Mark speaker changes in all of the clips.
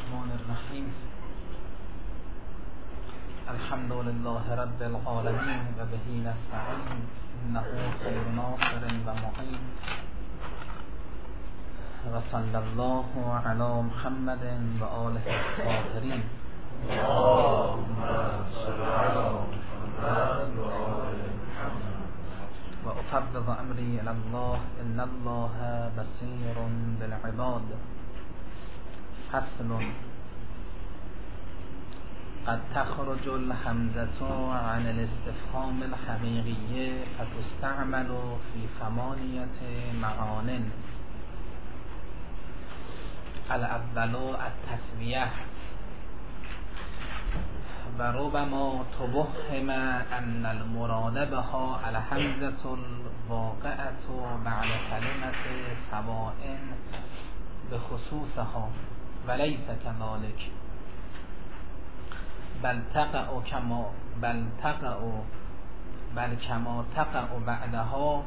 Speaker 1: الرحمن الرحیم. الحمد لله رب العالمین و بهی نستعین انه خیر ناصر و معین و صلی الله علی محمد و آله الطاهرین.
Speaker 2: اللهم صل علی محمد و آل محمد
Speaker 1: و افوض امری الی الله ان الله بصیر بالعباد. فصل: قد تخرج الهمزة عن الاستفهام الحقيقي فتستعمل في 8 معان. الاول التسویه و ربما توهم ان المراد بها الهمزة الواقعة بعد كلمة سواء بخصوصها وليس كذلك، بل كما تقع بعدها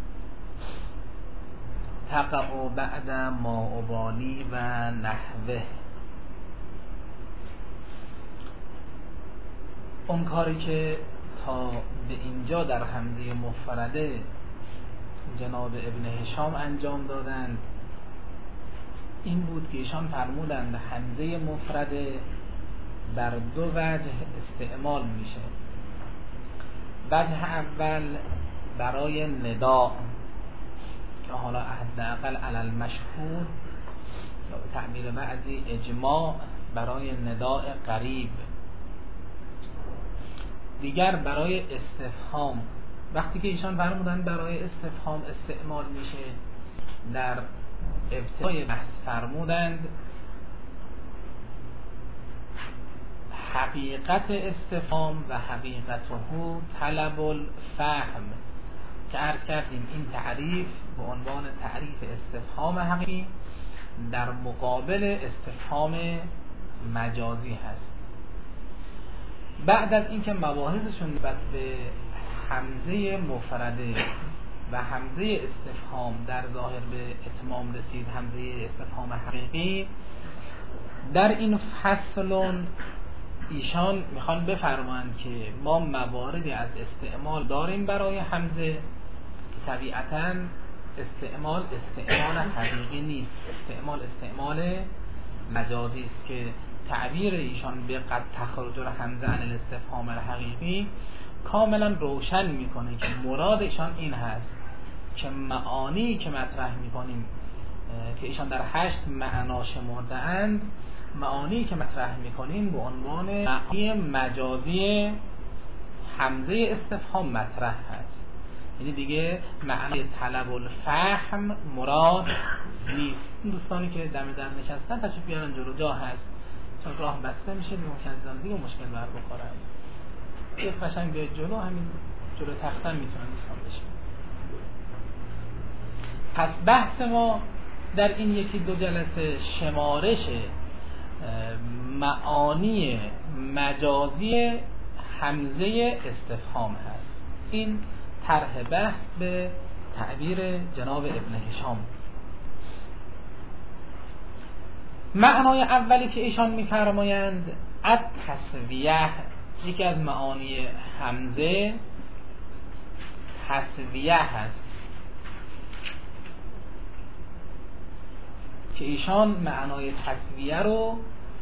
Speaker 1: تقع بعد ما أبالي و نحوه. اون کاری که تا به اینجا در حمزه مفرده جناب ابن هشام انجام دادند این بود که ایشان فرمودند حمزه مفرده بر دو وجه استعمال میشه. وجه اول برای نداء که حالا حداقل علی المشهور تعبیر بعضی اجماع برای نداء قریب. دیگر برای استفهام، وقتی که ایشان فرمودند برای استفهام استعمال میشه در ابتدای بحث فرمودند حقیقت استفهام و حقیقته طلب الفهم که عرض کردیم این تعریف به عنوان تعریف استفهام حقیقی در مقابل استفهام مجازی هست. بعد از اینکه مباحثشون نسبت به حمزه مفرده و حمزه استفهام در ظاهر به اتمام رسید، حمزه استفهام حقیقی، در این فصل ایشان میخوان بفرمایند که ما مواردی از استعمال داریم برای حمزه که طبیعتاً استعمال حقیقی نیست، استعمال مجازی است که تعبیر ایشان به قد تخرج الهمزه عن الاستفهام الحقیقی کاملا روشن میکنه که مراد ایشان این هست که معانی که مطرح میکنیم که ایشان در 8 معنا شمرده اند، معانی که مطرح میکنیم به عنوان معانی مجازی حمزه استفهام مطرح هست. یعنی دیگه معنی طلب الفهم مراد نیست. دوستانی که دم در نشستن تشریف بیارن جلو، جا هست چون راه بسته میشه ممکن دیگه مشکل بر بخوره. یک قشنگ بیاید جلو، همین جلو تختم میتونن دوستان بشین. پس بحث ما در این 1-2 جلسه شمارش معانی مجازی حمزه استفهام هست. این طرح بحث به تعبیر جناب ابن هشام. معنای اولی که ایشان می‌فرمایند التسویه، یکی از معانی حمزه تسویه هست که ایشان معنای تسویه رو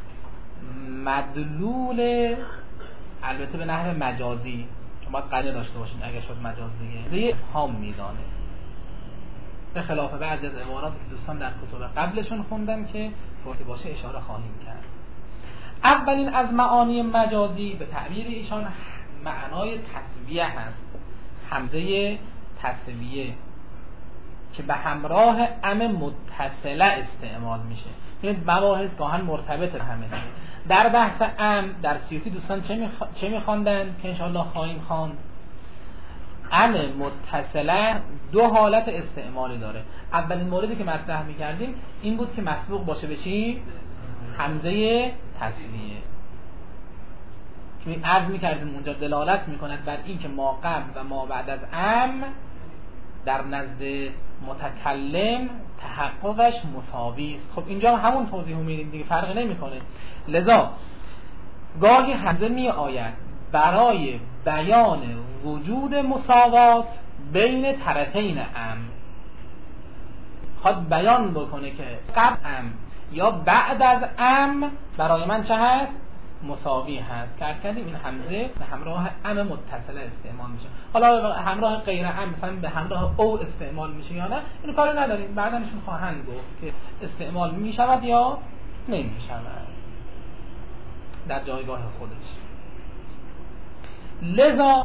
Speaker 1: مدلول، البته به نحو مجازی چون باید قاعده داشته باشین اگه شد مجاز دیگه هم میدانه، به خلاف بعضی از عباراتی که دوستان در کتب قبلشون خوندن که فرصتی باشه اشاره خواهیم کرد. اولین از معانی مجازی به تعبیر ایشان معنای تسویه هست، حمزه تسویه که به همراه ام متصله استعمال میشه. این مباحث گاهن مرتبط همه دیگه. در بحث ام در سیوطی دوستان چه میخواندن که انشاءالله خواهیم خواند؟ ام متصله 2 حالت استعمالی داره. اولین موردی که مطرح میکردیم این بود که مسبوق باشه به چی؟ حمزه تسویه که عرض میکردیم اونجا دلالت میکند بر این که ما قبل و ما بعد از ام در نزد متکلم تحققش مساوی است. خب اینجا همون توضیح رو می‌بینیم دیگه، فرقی نمی‌کنه. لذا گاهی همزه می آید برای بیان وجود مساوات بین طرفین امر، خواهد بیان بکنه که قبل امر یا بعد از امر برای من چه هست؟ مساوی هست. که عرض کردیم این همزه به همراه ام متصله استعمال میشه. حالا همراه غیر ام مثلا به همراه او استعمال میشه یا نه، اینو کاری نداریم، بعدنشون خواهند گفت که استعمال میشود یا نمیشود در جایگاه خودش. لذا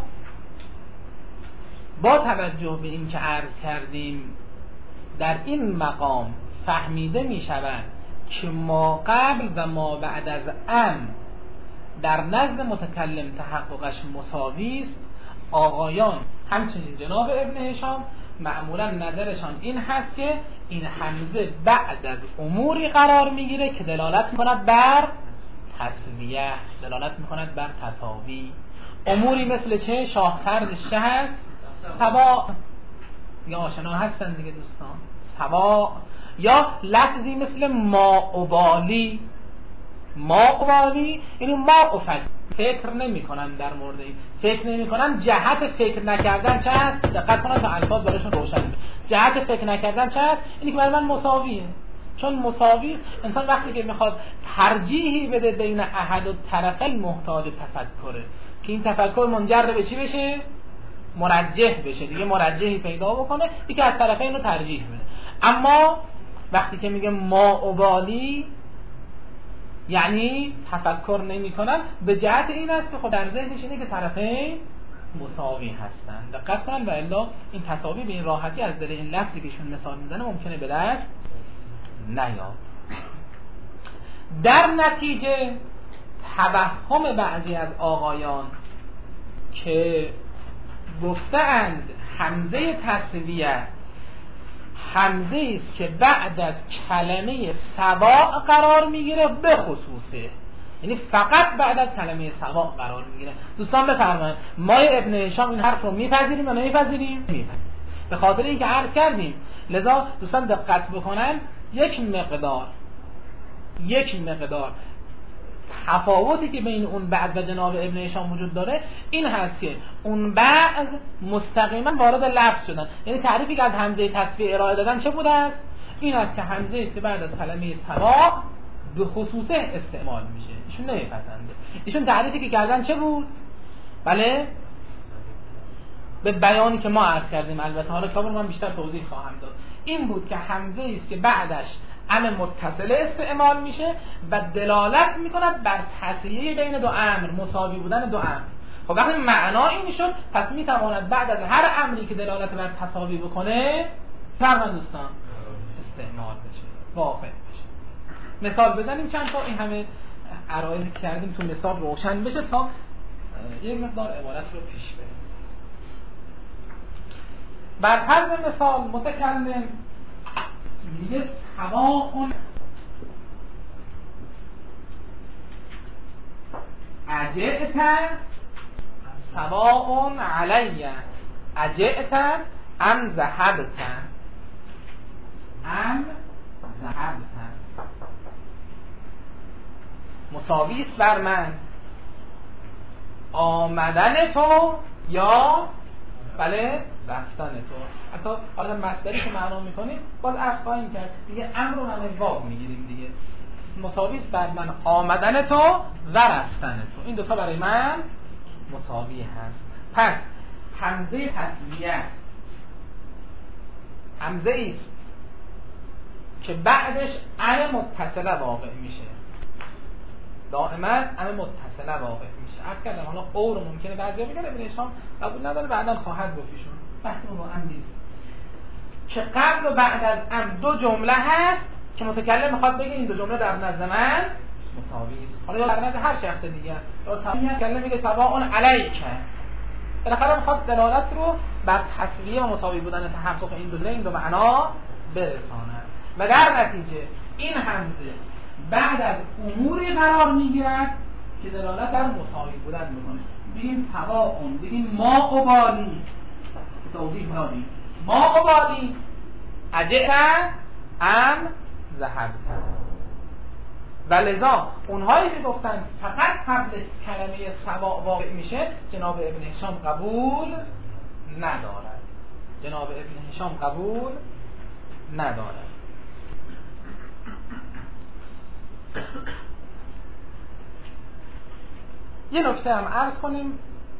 Speaker 1: با توجه به این که عرض کردیم در این مقام فهمیده می شود که ما قبل و ما بعد از ام در نزد متکلم تحققش مساوی است، آقایان همچنین جناب ابن هشام معمولا نظرشان این هست که این همزه بعد از اموری قرار میگیره که دلالت میکند بر تسویه، دلالت میکند بر تساوی. اموری مثل چه؟ شاهفردش چه هست؟ سوا. یا آشنا هستن دیگه دوستان، سوا. یا لفظی مثل ما ابالی، ما ابالی یعنی ما افکر، فکر نمی کنن در مورد این، فکر نمی کنن. جهت فکر نکردن چه هست؟ دقت کنن تا الفاظ براشون روشن بشه. جهت فکر نکردن چه هست؟ اینی که برای من مساویه. چون مساوی است، انسان وقتی که میخواد ترجیحی بده بین احد و طرفین محتاج تفکره که این تفکر منجر به چی بشه؟ مرجح بشه دیگه، مرجحی پیدا بکنه یکی از طرفین رو ترجیح بده. اما وقتی که میگه ما ابالی یعنی تفکر نمی کنن، به جهت این است که خود در ذهنش اینه که طرفین مساوی هستن. دقت کنن و الا این تساوی به این راحتی از دل این لفظی که ایشون مثال میزنه ممکنه به دست نیاد. در نتیجه توهم بعضی از آقایان که گفتند همزه تسویه همزه است که بعد از کلمه سواء قرار میگیره، به خصوصه یعنی فقط بعد از کلمه سواء قرار میگیره. دوستان بفرمایید ما ابن هشام این حرف رو میپذیریم یا نمیپذیریم؟ میپذیریم. به خاطر اینکه عرض کردیم. لذا دوستان دقت بکنن، یک مقدار تفاوتی که بین اون بعد و جناب ابن هشام وجود داره این هست که اون بعد مستقیما وارد لفظ شدن، یعنی تعریفی که از همزه تسویه ارائه دادن چه بوده است؟ این است که همزه است که بعد از کلمه سواء به خصوصه استعمال میشه. ایشون نمیپسنده. ایشون تعریفی که کردن چه بود؟ بله به بیانی که ما عرض کردیم، البته حالا کامل من بیشتر توضیح خواهم داد، این بود که همزه است که بعدش ام متصله استعمال میشه و دلالت میکند بر تسویه بین دو امر، مساوی بودن دو امر. خب وقتی معنا این شد، پس میتواند بعد از هر امری که دلالت بر تساوی بکنه فرمان دوستان استعمال بشه، واقع بشه. مثال بزنیم چند تا، این همه عرایضی که کردیم تو مثال روشن بشه تا یک مقدار عبارت رو پیش بریم. بر فرض مثال متکلم میگه سواء اجئت سواء علی اجئت ام ذهبت مساوی است بر من آمدن تو یا بله رفتن تو. حتی حالا مصدری که معنا میکنیم باز عرض خواهیم کرد دیگه، امر رو معنی واو میگیریم دیگه. مساوی است بر من آمدن تو و رفتن تو، این دوتا برای من مساوی هست. پس همزه تسویه همزه است که بعدش ام متصله واقع میشه، دائما ام متصله واقع میشه. عرض کردم حالا او رو ممکنه بعضیا بگن ابن هشام قبول نداره، بعداً خواهد گفت ایشون، بحثمون با ام نیست که قبل و بعد از ام دو جمله هست که متکلم میخواد بگه این دو جمله در نزد من مساوی است. حالا یا در نزد هر شخص دیگه، یا متکلم میگه سواء علیک، بالاخره میخواد دلالت رو بر تسویه و مساوی بودن تحقق این دو معنا برساند و در نتیجه این همزه بعد از اموری قرار میگیرد که دلالت بر مساوی بودن میکنه. بگیم سواء، بگیم ما ابالی، توضیح دادیم ما ابالی اجئت ان ذهبت. و لذا اونهایی که گفتن فقط قبل کلمه سوا واقع میشه جناب ابن هشام قبول ندارد. جناب ابن هشام قبول ندارد. یه نکته هم عرض کنیم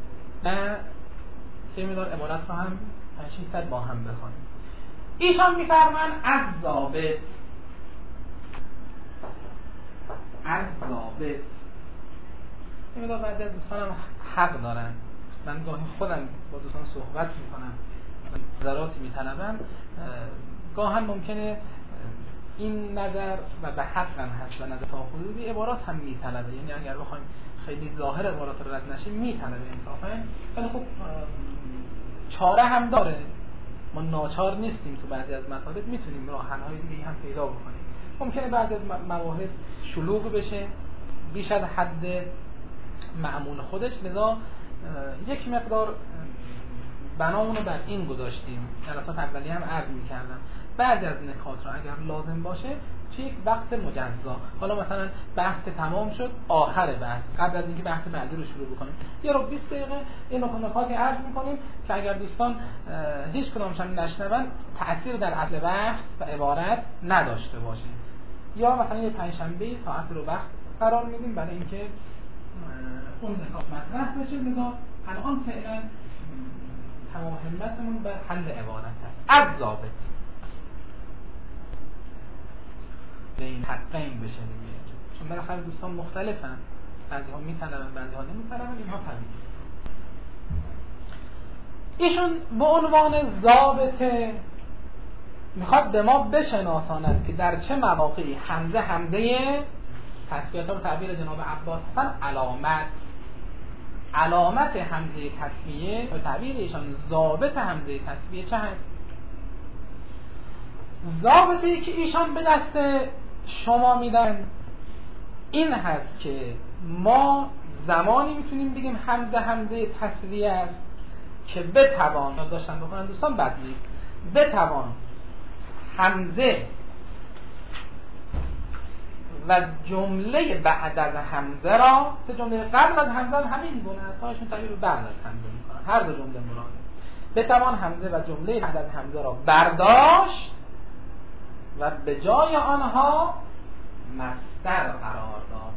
Speaker 1: که میدار عبارت رو هم 500 با هم بخونیم. ایشان میفرمان از ضابط این میدار بعضی از دوستانم حق دارن. من گاهی خودم با دوستان صحبت میکنم نظراتی میطلبم، گاهن ممکنه این نظر و به حق هم هست و نظر تا حدودی عبارات هم میطلبه، یعنی اگر بخوایم خیلی ظاهر عبارات رو رد نشیم میطلبه انصافا، ولی خب چاره هم داره. ما ناچار نیستیم، تو بعضی از مطالب میتونیم راه حل‌های دیگه هم پیدا بکنیم. ممکنه بعضی از مباحث شلوغ بشه بیش از حد معمول خودش، لذا یک مقدار بنامونو بر این گذاشتیم. جلسات اولیه هم عرض می‌کردم بعضی از نکات رو اگر لازم باشه توی یک وقت مجزا، حالا مثلا بحث تمام شد آخر بحث قبل از اینکه بحث بعدی رو شروع بکنیم یه رو 20 دقیقه این نکاتی عرض می‌کنیم که اگر دوستان هیچ کدومش هم نشنون تأثیر در اصل بحث و عبارت نداشته باشه، یا مثلا یه پنجشنبه ساعت رو وقت قرار میدیم برای اینکه اون نکات مطرح بشه. لذا الان فعلا تمام همتمون به حل عبارت هست. از ضابط بین حقین بشه دیگه، چون بالاخره دوستان مختلفن، بعضی ها میطلبن بعضی ها نمیطلبن، اینها طبیعیه. ایشون به عنوان ضابطه میخواد به ما بشناساند که در چه مواقعی همزه تسویه به تعبیر جناب عباس هستن علامت همزه تسویه به تعبیر ایشان ضابط همزه تسویه چه هست؟ ضابطی که ایشان به دست شما میدن این هست که ما زمانی میتونیم بگیم همزه تسویه است که بتوان، داشتن بکنن دوستان بد نیست، بتوان همزه و جمله بعد از همزه را، سه جمله قبل از همزه همین گونه است، هاشون تعبیر بعد از همزه میکنن، هر دو جمله مراده، بتوان همزه و جمله بعد از همزه را برداشت و به جای آنها مصدر قرار داد.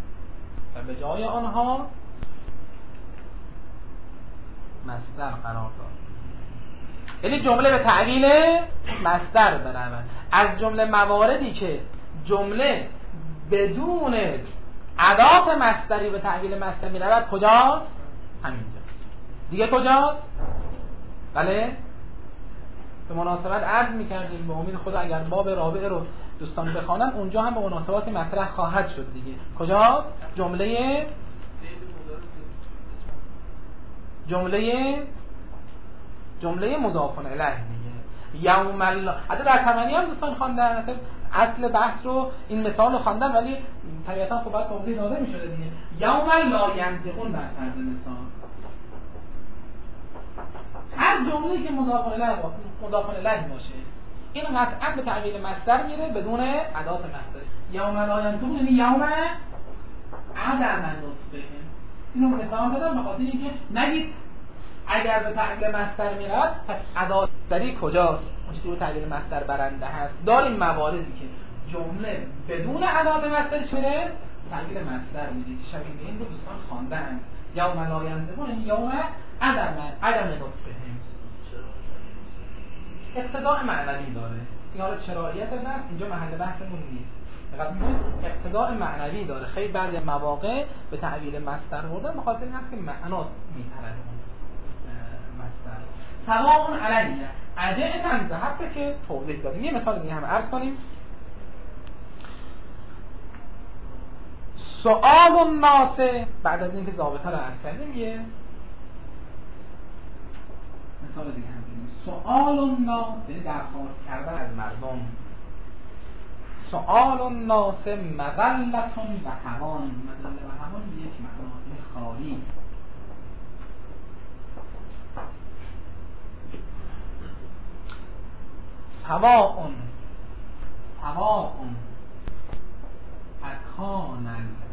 Speaker 1: یعنی جمله به تعویل مصدر برود. از جمله مواردی که جمله بدون ادات مصدری به تعویل مصدر می رود کجاست؟ همینجاست. دیگه کجاست؟ بله؟ به مناسبت عرض می کردیم به امید خدا اگر باب رابع رو دوستان بخوانن اونجا هم به مناسبات مطرح خواهد شد دیگه. کجاست؟ جمله مضاف الیه دیگه. یوم الله حتی در تمنی هم دوستان خواندن، اصل بحث رو این مثال رو خواندن، ولی طبیعتا خب باید توضیح داده می‌شده دیگه. یوم لا ینطقون بر فرض مثال، هر جمله‌ای که مضاف الیه باشه این قطعا به تعویل مصدر میره بدون ادات مصدر. یوم لا ینطقون یعنی یوم عدم نطقه. اینو مثال دادم به خاطر اینکه نگید اگر به تعویل مصدر میراد پس ادات داری کجاست؟ مشتی به تعویل مصدر برنده هست. داریم مواردی که جمله بدون ادات مصدرش میره تعویل مصدر میره. شبیه این رو دوستان خواندن. یوم لا ینطقون یعنی یوم عدم نطقه. اقتضاء معنوی داره. این چراییت بحث اینجا محل بحثمون نیست. فقط اقتضاء معنوی داره. خیلی بعضی مواقع به تعویل مصدر بردن به خاطر این هست که معنا می‌طلبه مصدر. سواء علیه اجئتم ذهبت که توضیح دادیم. یه مثال دیگه هم عرض کنیم. سؤال الناس، بعد از اینکه ضابطه رو عرض کردیم یه مثال دیگه هم بگیم. سؤال الناس یعنی درخواست کردن از مردم. سؤال الناس مذلة و هوان. مذله و هوان یک معنا این خالی. سواء سواء اکان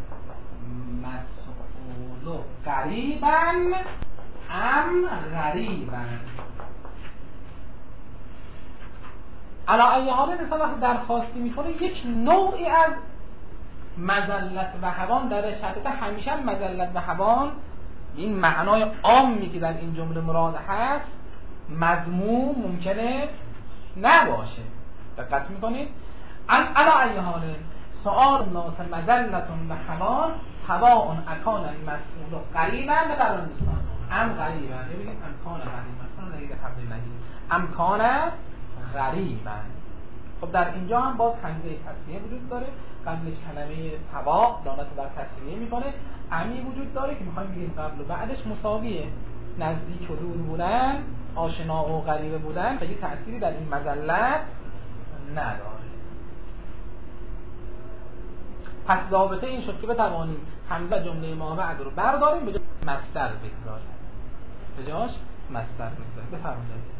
Speaker 1: المسئول قریبا ام غریبا. علا ای حال انسان وقتی درخواستی میکنه یک نوعی از مذلت و هوان درش هست. همیشه مذلت و هوان این معنای عامی که در این جمله مراد هست مذموم ممکنه نباشه. دقت میکنید؟ علا ای حال سؤال الناس مذلت و هوان سواء اکان المسئول قریبا قرار نیستن ام غریبا. ببینید امکان غریبا نگید تبدیل نگید امکان غریبا. خب در اینجا هم باز همزه تسنیه وجود داره، قبلش کلمه سواء دالت بر تسنیه میکنه، امی وجود داره که میخوایم بگیم قبل و بعدش مساویه، نزدیک و دور بودن، آشنا و غریبه بودن خیلی تأثیری در این مذلت نداره. پس ضابطه این شد که بتوانیم همزه جمله ما بعد رو برداریم به جاش مصدر بگذاریم. به جاش مصدر بگذاریم. بفرمایید.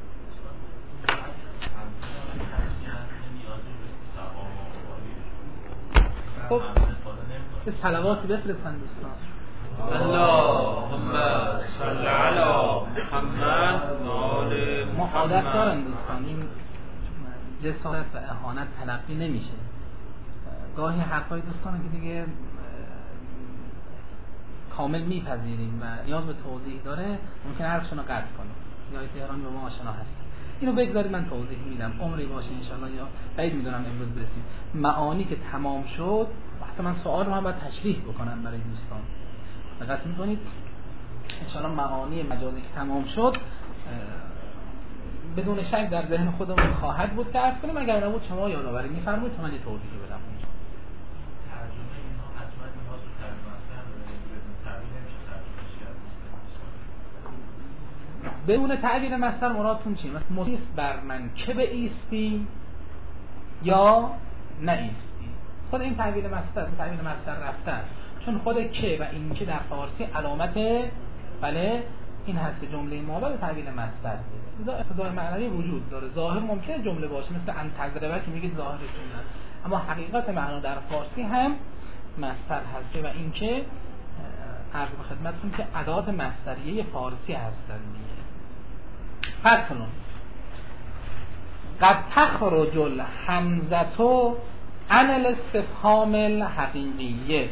Speaker 1: خب به صلواتی بفرستن دوستان.
Speaker 2: اللهم صل علی محمد و آل محمد.
Speaker 1: ما عادت دارن دوستان این جسارت و اهانت تلقی نمیشه. گاهی حرفای دوستانه که دیگه کامل میپذیریم و نیاز به توضیح داره، ممکنه حرفشون رو قطع کنیم یا تهران به ما آشنا هست. اینو بگذارید من توضیح میدم، عمری باشه انشالله، یا بعید میدونم امروز برسیم. معانی که تمام شد وقتی من سوال رو هم باید تشریح بکنم برای دوستان. دقت میکنید؟ انشالله معانی مجازی که تمام شد بدون شک در ذهن خودمون خواهد بود که عرض کنیم، اگر نبود شما یادآوری میفرمایید تا من یه توضیح بدم. بدون تعبیر مصدر مرادتون چیه؟ مثلا مستیست بر من که به ایستی یا نه ایستی. خود این تعبیر مصدر رفته است، چون خود که و این که در فارسی علامت بله این هست که جمله ما به تعبیر مصدر میده. اقتضای معنوی وجود داره. ظاهر ممکنه جمله باشه مثل ان تضربه که میگید ظاهر جمله، اما حقیقت معنا در فارسی هم مصدر هست که و این که عرض به خدمتتون که ادات مصدریه فارسی هستند دیگه. فصل قد تخرج الحمزه عن الاستفهام الحقیقیه.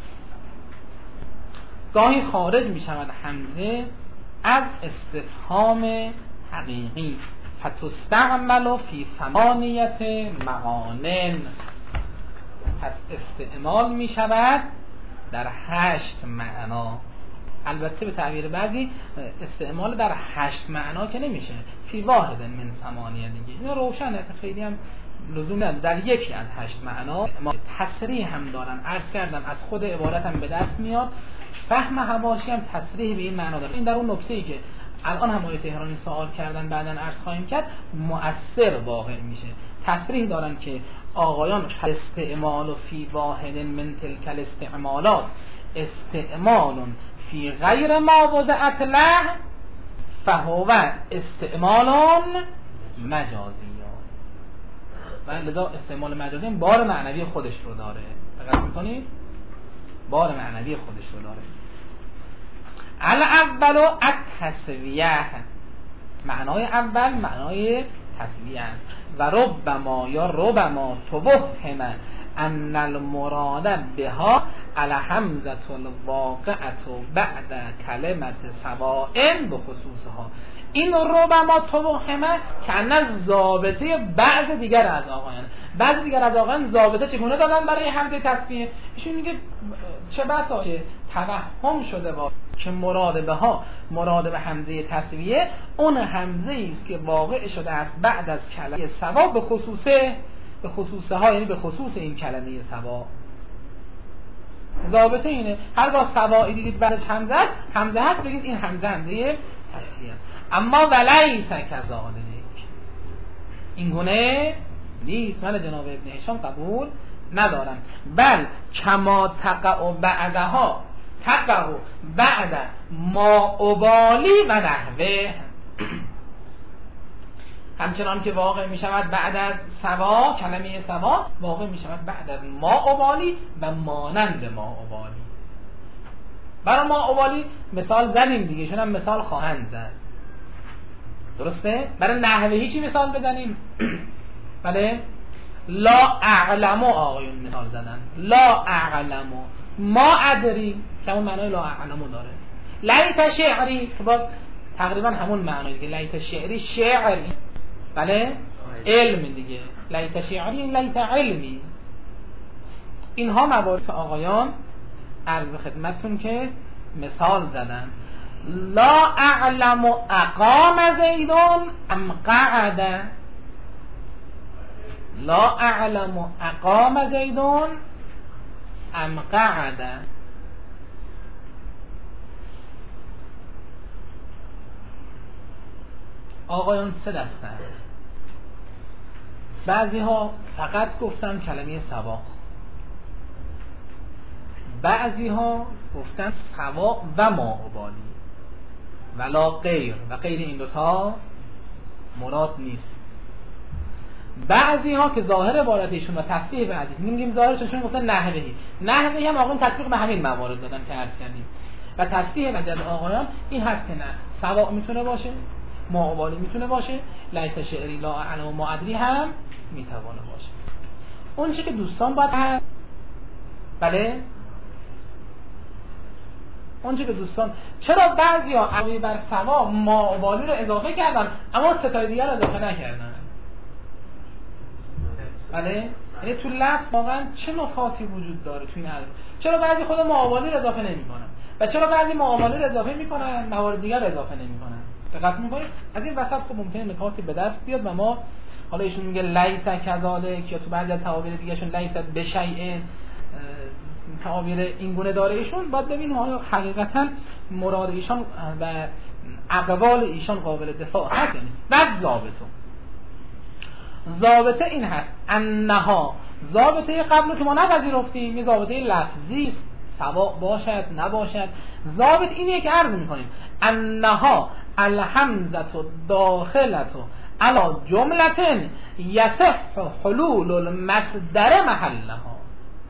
Speaker 1: گاهی خارج می شود حمزه از استفهام حقیقی، فتستعمل فی ثمانیت معان. پس استعمال می شود در 8 معنا. البته به تعبیر بعضی استعمال در 8 معنا که نمیشه، فی واحد من ثمانیه دیگه. این روشنه، خیلی هم لزوم نداره. در یکی از 8 معنا تصریح هم دارن. عرض کردم از خود عبارت هم به دست میاد، فهم حواشی هم تصریح به این معنا داره. این در اون نکته‌ای که الان هم آقای تهرانی سوال کردن بعداً عرض خواهیم کرد مؤثر واقع میشه. تصریح دارن که آقایان استعمال فی واحد من تلک الاستعمالات استعمال فی غیر ما وضعت له فهو استعمال مجازی. و لذا استعمال مجازی بار معنوی خودش رو داره. دقت می‌کنید؟ بار معنوی خودش رو داره. الاول التسویه، معنای اول معنای تسویه و ربما یا ربما توهم ان المراد بها الحمزه الواقعه بعد کلمه سواء بخصوصها. این ربما توهمه که از ضابطه بعض دیگر از آقایان، بعض دیگر از آقایان ضابطه چگونه دادن برای حمزه تسویه. ایشون میگه چه بسا که توهم شده با که مراد به حمزه تسویه اون حمزه است که واقع شده است بعد از کلمه سوا به خصوصه ها، یعنی به خصوص این کلمه سوا. ضابطه اینه هرگاه سوایی دیدید بعدش حمزه هست بگید این حمزه تسویه است. اما ولیس کذالک، این گونه نیست. من جناب ابن هشام قبول ندارم. بل کما تقع بعدها تقع بعد ما ابالی و نحوه. همچنان که واقع می شود بعد از سوا، کلمه سوا واقع می شود بعد از ما ابالی و مانند ما ابالی. برای ما ابالی مثال زدیم دیگه، شون هم مثال خواهند زد، درسته؟ برای نحوهی چی مثال بزنیم؟ بله، لا اعلم آقایون مثال زدن، لا اعلم، ما ادری که همون معنای لا اعلم داره، لیت شعری که باز تقریبا همون معنی دیگه، لیت شعری شعری، بله، علم دیگه، لیت شعری لیت علمی. اینها موارد آقایان عرض به خدمتتون که مثال زدن. لا اعلم اقام زیدون ام قعد، لا اعلم اقام زیدون ام قعد. آقایان سه دسته، بعضی ها فقط گفتن کلمه سوا، بعضی ها گفتن سوا و ما ابالی ولا غیر، و غیر این دوتا مراد نیست. بعضی ها که ظاهر عبارتشون و تصحیح بعضی میگیم ظاهرشون گفتن نحوهی هم آقایان تطبیق به همین موارد دادن که عرض کردیم، و تصحیح بعضی از آقایان این هست که نه، سوا میتونه باشه، ما ابالی میتونه باشه، لیت شعری لا اعلم و ما ادری هم میتونه باشه. اون چه که دوستان باید هست، بله، اون چه که دوستان، چرا بعضیا علاوه بر سوا ما ابالی رو اضافه کردن اما ستای دیگر رو اضافه نکردن؟ بله، یعنی تو لفظ واقعا چه نکاتی وجود داره تو این حرف؟ چرا بعضی خود ما ابالی رو اضافه نمی‌کنن و چرا بعضی ما ابالی رو اضافه می‌کنن موارد دیگر رو اضافه نمی‌کنن؟ دقت می‌کنید از این وسط خب ممکنه نکاتی به دست بیاد و ما، حالا ایشون میگه لیس کذالک، یا تو بعضی از تعابیر دیگه‌شون لیس بشیء، تعابیر این گونه داره ایشون، باید ببینیم آیا حقیقتا مراد ایشان و اقوال ایشان قابل دفاع هست یا نیست. بعد ضابطه این هست انها، ضابطه قبل که ما نپذیرفتیم، یه ضابطه لفظی است، سواء باشد نباشد. ضابط اینیه که عرض میکنیم انها الحمزه داخله علی جمله یصح حلول المصدر محلها.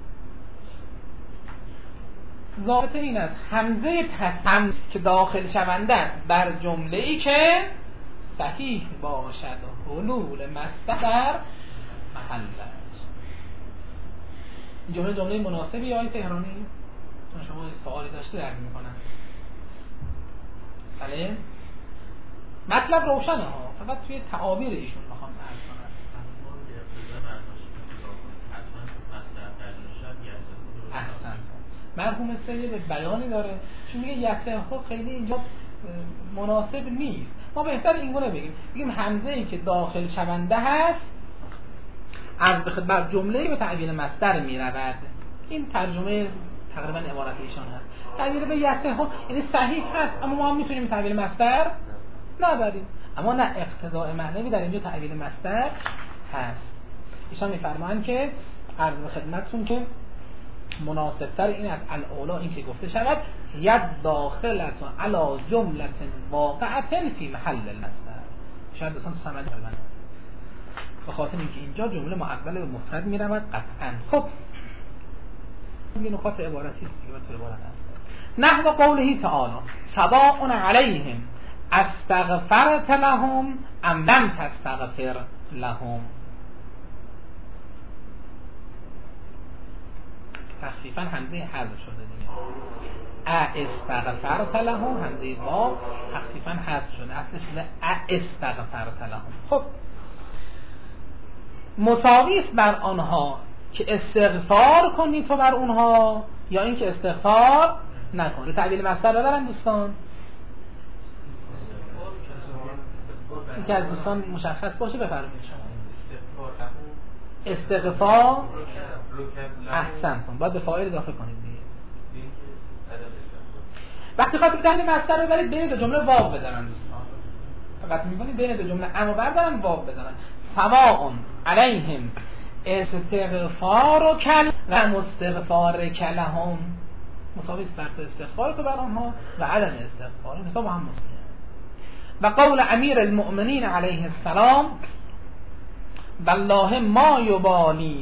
Speaker 1: ضابط این است همزه تسم که داخل شونده است بر جمله‌ای که صحیح باشد حلول مصدر محلش. این جمله مناسبی آقای تهرانی؟ چون شما سوالی داشته درک میکنم. بله؟ مطلب روشنه ها، فقط توی تعابیر ایشون میخوام عرض کنم. احسنت. مرحوم سید بیانی داره چون میگه یسه خیلی اینجا مناسب نیست، ما بهتر اینگونه بگیم همزه ای که داخل شونده هست از بر جمله به تعبیر مصدر میرود. این ترجمه تقریبا عبارت ایشان هست. تعبیر به یسه یعنی صحیح هست اما ما هم میتونیم تعبیر مصدر نبریم، اما نه، اقتضاء معنوی در اینجا تعبیر مصدر هست. ایشان میفرمایند که عرض به خدمتتون که مناسبتر این از الاولا این که گفته شود ید داخلت علی جملت واقعت فی محل المصدر. شاید دوستان تو سمد بلند به خاطر اینکه اینجا جمله معول به مفرد می رود قطعا. خب این نکات عبارتی است دیگه، تو عبارت هست. نحو قوله تعالی سواء علیهم استغفرت لهم ام لم تستغفر لهم. تخفیفا همزه حذف شده دیگه، استغفرت لهم، همزه واو تخفیفا حذف شده، اصلش بوده استغفرت لهم. خب مساوی است بر آنها که استغفار کنی تو بر اونها یا این که استغفار نکنی. تعبیر مصدر ببرن دوستان، این که از دوستان مشخص باشه بفرمایید. شما استغفار احسنتون باید به فاعل اضافه کنید دیگه. وقتی خاطر تعبیر مصدر ببرید بین دو جمله واو بزنن دوستان، فقط میگونید بین دو جمله اما بردارن واو بزنن. سواء علیهم استغفار کل و مستغفار کلهم، مساوی است بر تو استغفار تو بر آنها و عدم استغفار، این با هم مساوی. و قول امیر المؤمنین علیه السلام والله ما یبالی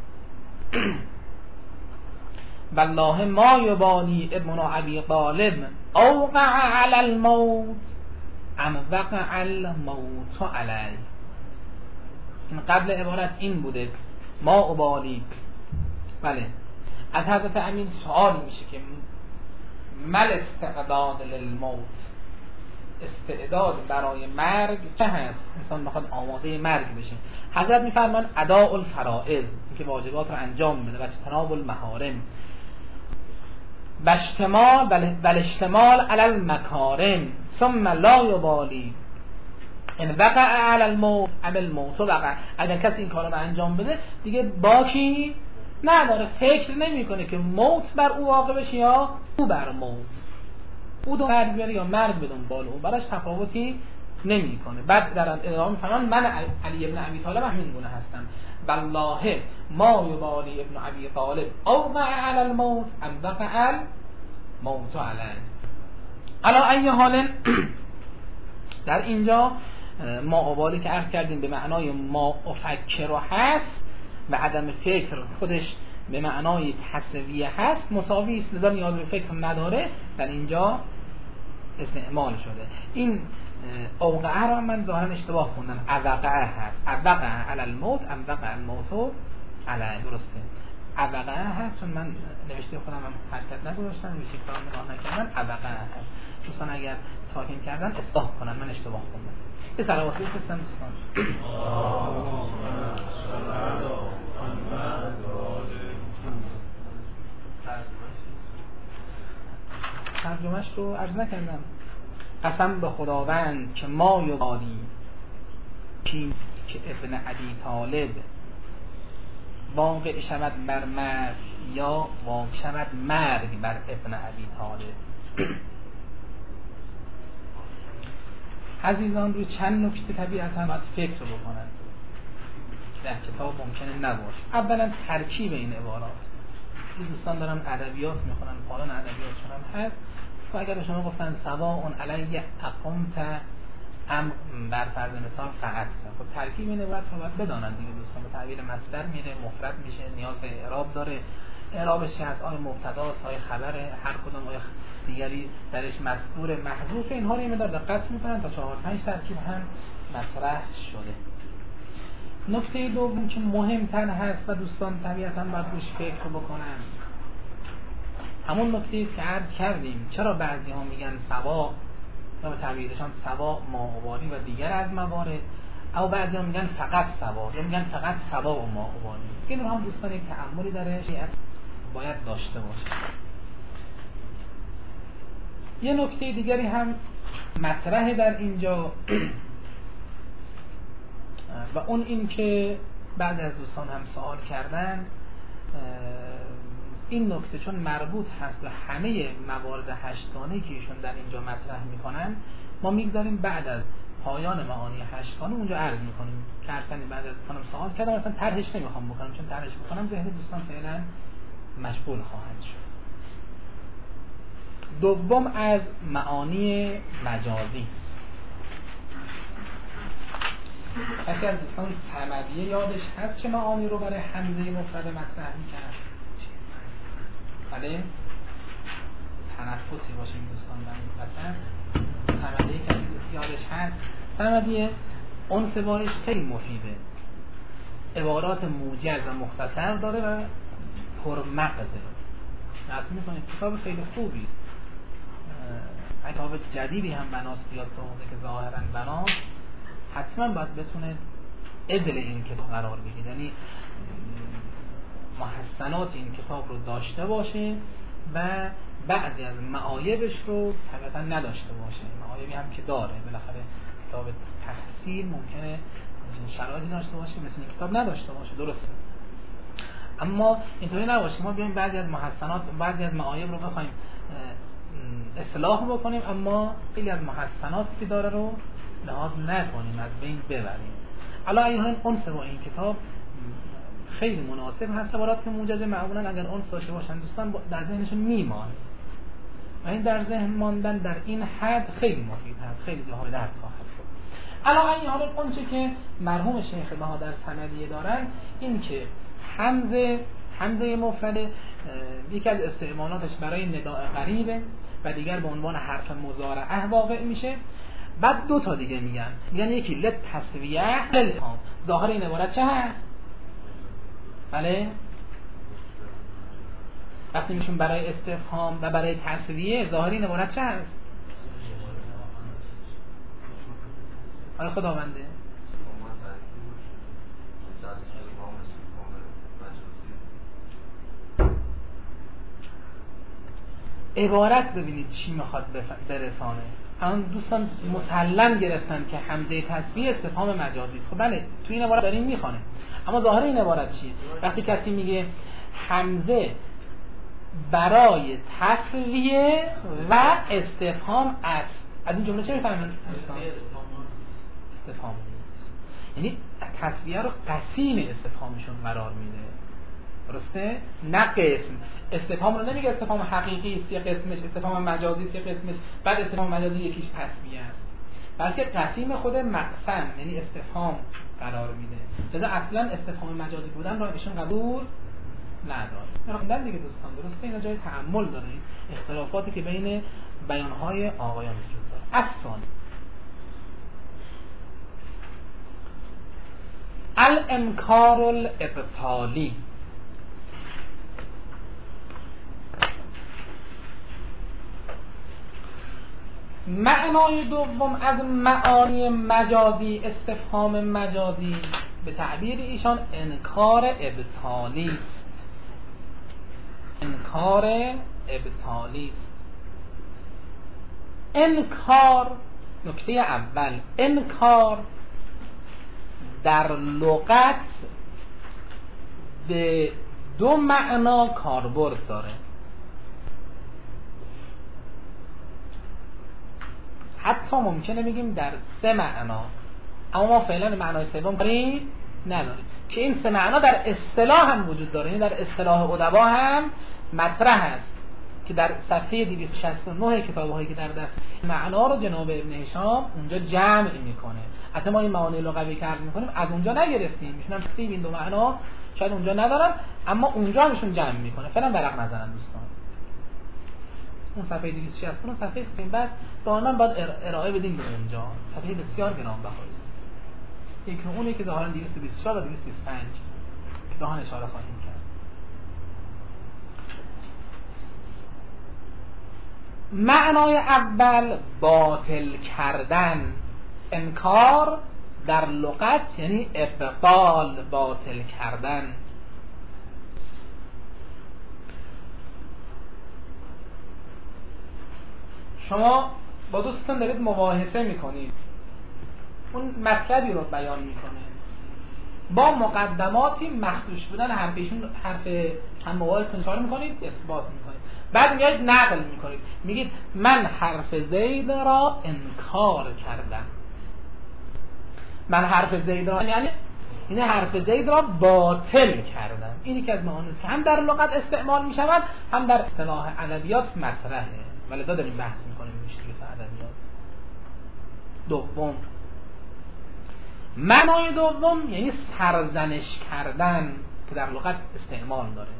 Speaker 1: والله ما یبالی ابن ابی طالب اوقع علی الموت ام وقع الموت علی. این قبل عبارت این بوده ما ابالی. بله از حضرت امین سوالی میشه که مل استعداد للموت، استعداد برای مرگ چه هست؟ انسان بخواد آماده مرگ بشه. حضرت میفرمان اداء الفرائض، اینکه واجبات رو انجام بده، و اجتناب المحارم، و اشتمال علی المکارم، ثم لا یبالی ان وقع علی الموت ام الموت وقع. اگر کسی این کارو رو انجام بده دیگه باکی نداره، فکر نمیکنه که موت بر او واقع بشه یا او بر موت، او دو مرگ بره یا مرگ بدون بال او، براش تفاوتی نمیکنه. بعد در ادامه میفرمان من علی ابن ابی طالب همین گونه هستم والله ما یبالی ابن ابی طالب اوقع علی الموت ام وقع الموت علی. علی ای حال در اینجا ما ابالی که عرض کردیم به معنای ما افکر هست و عدم فکر خودش به معنای تسویه هست مساوی است، لذا نیاز به فکر نداره، در اینجا استعمال شده. این اوقعه را من ظاهرا اشتباه خوندم، اوقعه هست، اوقعه علی الموت ام وقع الموت علی. درسته اوقعه هست، چون من نوشته خودم هم حرکت نگذاشتم، نوشته کارم نگاه نکردم، اوقعه هست. دوستان اگر ساکن کردن اصلاح کنن، من اشتباه خوندم. یه صلواتی بفرستن دوستان. ترجمهش رو عرض نکردم. قسم به خداوند که ما یبالی کیست که ابن ابی طالب واقع شود بر مرگ یا واقع شود مرگ بر ابن ابی طالب. عزیزان روی چند نکته طبیعتا باید فکر بکنن که در کتاب ممکنه نباشه. اولا ترکیب این عبارات. دوستان دارن ادبیات میخونن، پالان ادبیاتشون هم هست، و اگر شما گفتن سواء علی اقمت ام بر فرض مثال قعدت، خب ترکیب این عبارات رو باید بدانن دیگه دوستان. به تعبیر مصدر میره، مفرد میشه، نیاز به اعراب داره. اعرابش از آیه مبتدا است، آیه خبر، هر کدوم آیه دیگری درش مذکور محذوف، اینها رو مقدار دقت میکنن تا 4-5 ترکیب هم مطرح شده. نکته دوم که مهمتر هست و دوستان طبیعتا باید روش فکر بکنن، همون نکته است که عرض کردیم. چرا بعضی ها میگن سوا یا به تعبیرشان سوا ماهواری و دیگر از موارد، او بعضی ها میگن فقط سوا یا میگن فقط سوا و ماهواری. این رو هم دوستان یک تأملی درش باید داشته باشه. یه نکته دیگری هم مطرحه در اینجا و اون این که بعضی از دوستان هم سوال کردن، این نکته چون مربوط هست به همه موارد 8گانه‌ای که ایشون در اینجا مطرح میکنن، ما میگذاریم بعد از پایان معانی 8گانه اونجا عرض میکنیم که اصلا بعد از دوستانم سوال کردم، اصلا طرحش نمیخوام بکنم، چون طرحش بکنم ذهن دوستان فعلا مشغول خواهد شد. دوم از معانی مجازی. کسی از دوستان صمدیه یادش هست چه معانی رو برای حمزه مفرد مطرح میکرد؟ بله؟ تنفسی باشیم دوستان در این قسم. صمدیه کسی یادش هست؟ صمدیه عنصبارش خیلی مفیده، عبارات موجز و مختصر داره و پرمغزه. نظر میکنید کتاب خیلی خوبی است. کتاب جدیدی هم بناست بیاد تو حوزه که ظاهرا بناست، حتما باید بتونه عدل این کتاب قرار بگیره، یعنی محسنات این کتاب رو داشته باشه و بعضی از معایبش رو طبعا نداشته باشه. معایبی هم که داره، بالاخره کتاب تحصیل ممکنه شرایطی داشته باشه مثل این کتاب نداشته باشه، درسته، اما اینطوری نباشه ما بیایم بعضی از محسنات، بعضی از معایب رو بخوایم اصلاح بکنیم اما خیلی از محسناتی که داره رو لحاظ نکنیم، از بین ببریم. علا این انس با این کتاب خیلی مناسب هست. عبارات که موجز معمولا اگر انس داشته باشن دوستان در ذهنشون میمانه، و این در ذهن ماندن در این حد خیلی مفید هست، خیلی جاها به درد خواهد خورد. علاوه این حالا اونچه که مرحوم شیخ بهادر صمدیه دارن این که حمزه مفرد یکی از استعمالاتش برای نداء قریبه و دیگر به عنوان حرف مضارعه واقع میشه. بعد دو تا دیگه میگن یکی للتسویه للافهام. ظاهر این عبارت چه هست؟ بله وقتی میشون برای استفهام و برای تسویه ظاهر این عبارت چه هست؟ آیا خداونده عبارت ببینید چی میخواد برسانه. الان دوستان مسلم گرفتن که حمزه تسویه استفهام مجازی است. خب بله تو این عبارت داریم میخوانه، اما ظاهر این عبارت چیه؟ وقتی کسی میگه حمزه برای تسویه و استفهام است، از این جمله چه میفهمید؟ استفهام نیست، یعنی تسویه رو قسیم استفهامشون قرار میده. درسته؟ نه قسم. استفهام رو نمیگه استفهام حقیقی است یا قسمش استفهام مجازی است یا قسمش بعد استفهام مجازی یکیش تسویه است، بلکه قسیم خود مقسم یعنی استفهام قرار میده. لذا اصلا استفهام مجازی بودن رو ایشون قبول نداره. خوندن دیگه دوستان، درسته؟ اینا جای تأمل داره، این اختلافاتی که بین بیانهای آقایان وجود داره. اصلا الانکار الابطالی، معنای دوم از معانی مجازی، استفهام مجازی، به تعبیر ایشان انکار ابطالی است. انکار ابطالی است. انکار، نکته اول، انکار در لغت به دو معنا کاربرد داره. حتی ممکنه بگیم در سه معنا، اما ما فعلا معنای سوم کاری نداریم که این سه معنا در اصطلاح هم وجود داره، یعنی در اصطلاح ادبا هم مطرح است که در صفحه 269 کتاب‌هایی که در دست معنا رو جناب ابن هشام اونجا جمع میکنه. حتی ما این معانی لغوی که عرض میکنیم از اونجا نگرفتیم، میشون هم سیم این دو معنا شاید اونجا ندارن، اما اونجا همشون جمع میکنه. فعلا برق نزنن دوستان. اون صفحه 260 صفحه است که این بس دائما باید ارائه بدیم به اونجا. صفحه بسیار گرانبهایی است. یکی اونی که ظاهرا 224 و 225 که دهان اشاره خواهیم کرد. معنای اول باطل کردن. انکار در لغت یعنی ابطال، باطل کردن. شما با دوستان دارید مباحثه میکنید، اون مطلبی رو بیان میکنه، با مقدماتی مخدوش بودن حرفشون، حرف هم مباحث اشاره میکنید، اثبات میکنید، بعد میایید نقل میکنید، میگید من حرف زید را انکار کردم. من حرف زید را یعنی این حرف زید را باطل کردم. اینی که از معانی است که هم در لغت استعمال میشود هم در اصطلاح ادبیات مطرحه، ولی داریم بحث میکنیم بیشتر تو ادبیات. دوم، معنای دوم یعنی سرزنش کردن که در لغت استعمال داره.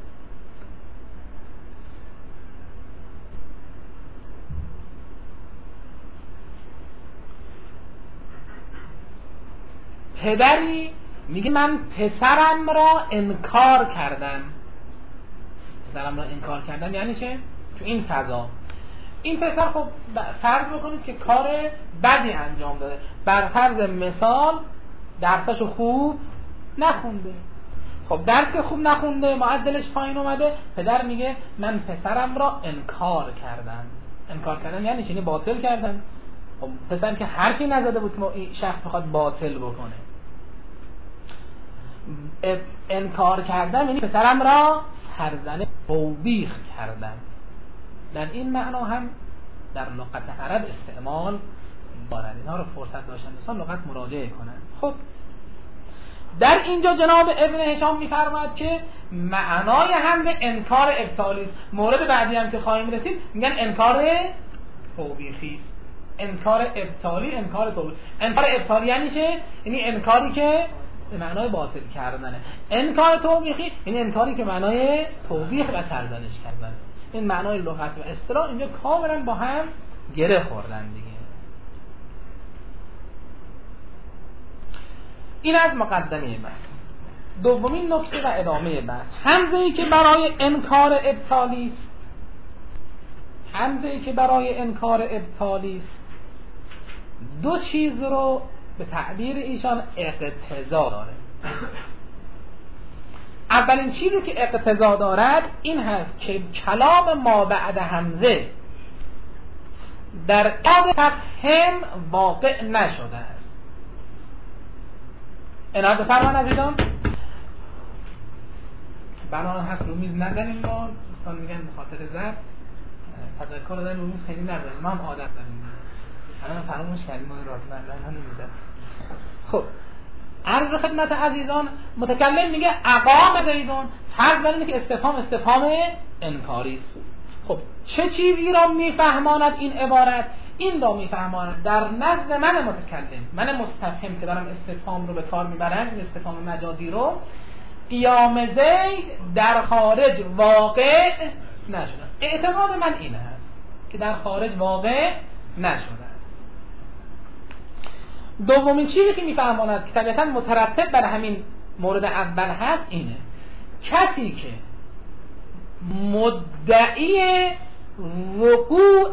Speaker 1: پدری میگه من پسرم را انکار کردم. پسرم را انکار کردم یعنی چه؟ تو این فضا این پسر خب فرض بکنید که کار بدی انجام داده، بر فرض مثال درسشو خوب نخونده. خب درس خوب نخونده، معدلش پایین اومده، پدر میگه من پسرم را انکار کردم. انکار کردن یعنی چی؟ باطل کردن. خب پسر که حرفی نزده بود که این شخص میخواد باطل بکنه. انکار کردم یعنی پسرم را سرزنش توبیخ کردم. در این معنا هم در لغت عرب استعمال دارن. اینها رو فرصت داشتن دوستان لغت مراجعه کنن. خب در اینجا جناب ابن هشام میفرماید که معنای حمزه انکار ابطالی است. مورد بعدی هم که خواهیم رسید میگن انکار توبیخی است. انکار ابطالی، انکار توبیخی. انکار ابطالی یعنی چه؟ یعنی انکاری که به معنای باطل کردنه. انکار توبیخی یعنی انکاری که معنای توبیخ و سرزنش کردنه. این معنای لغت و اصطلاح اینجا کاملا با هم گره خوردن دیگه. این از مقدمه بحث. دومین نکته و ادامه بحث، حمزه‌ای که برای انکار ابطالی است، حمزه‌ای که برای انکار ابطالی است دو چیز رو به تعبیر ایشان اقتضا داره. اولین چیزی که اقتضا دارد این هست که کلام ما بعد حمزه در قابل تفهم واقع نشده است. عنایت بفرمایید عزیزان. بنابراین هست رو میز نزنیم، ما دوستان میگن به خاطر ضبط تذکر دادن رو میز خیلی نزنیم، ما هم عادت داریم. الان فراموش کردیم ما راز نزدن هم نمیزد. خب عرض خدمت عزیزان، متکلم میگه اقام زیدون، فرض بر اینه که استفهام انکاری است. خب چه چیزی را میفهماند این عبارت؟ این را میفهماند در نزد من متکلم، من مستفهم که دارم استفهام رو به کار میبرم، این استفهام مجازی رو، قیام زید در خارج واقع نشده. اعتقاد من این هست که در خارج واقع نشده است. دومین چیزی که میفهماند که طبیعتا مترتب بر همین مورد اول هست اینه، کسی که مدعی وقوع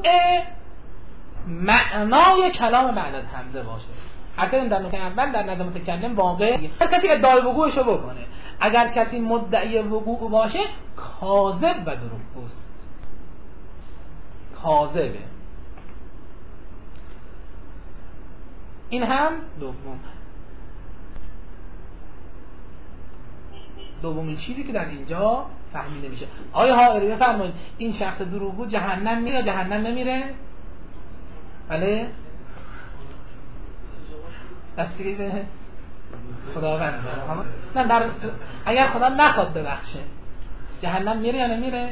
Speaker 1: معنای کلام بعد از حمزه باشه، حتی در نکته اول در نظر متکلم واقع، هر کسی ادعای وقوعشو بکنه، اگر کسی مدعی وقوع باشه کاذب و دروغگوست، کاذبه. این هم دومین چیزی که در اینجا فهمیده میشه. آیا حائری بفرمایید این شخص دروغگو جهنم میره یا جهنم نمیره؟ بله؟ بستگی به خداوند داره. نه اگر خدا نخواد ببخشه جهنم میره یا نمیره؟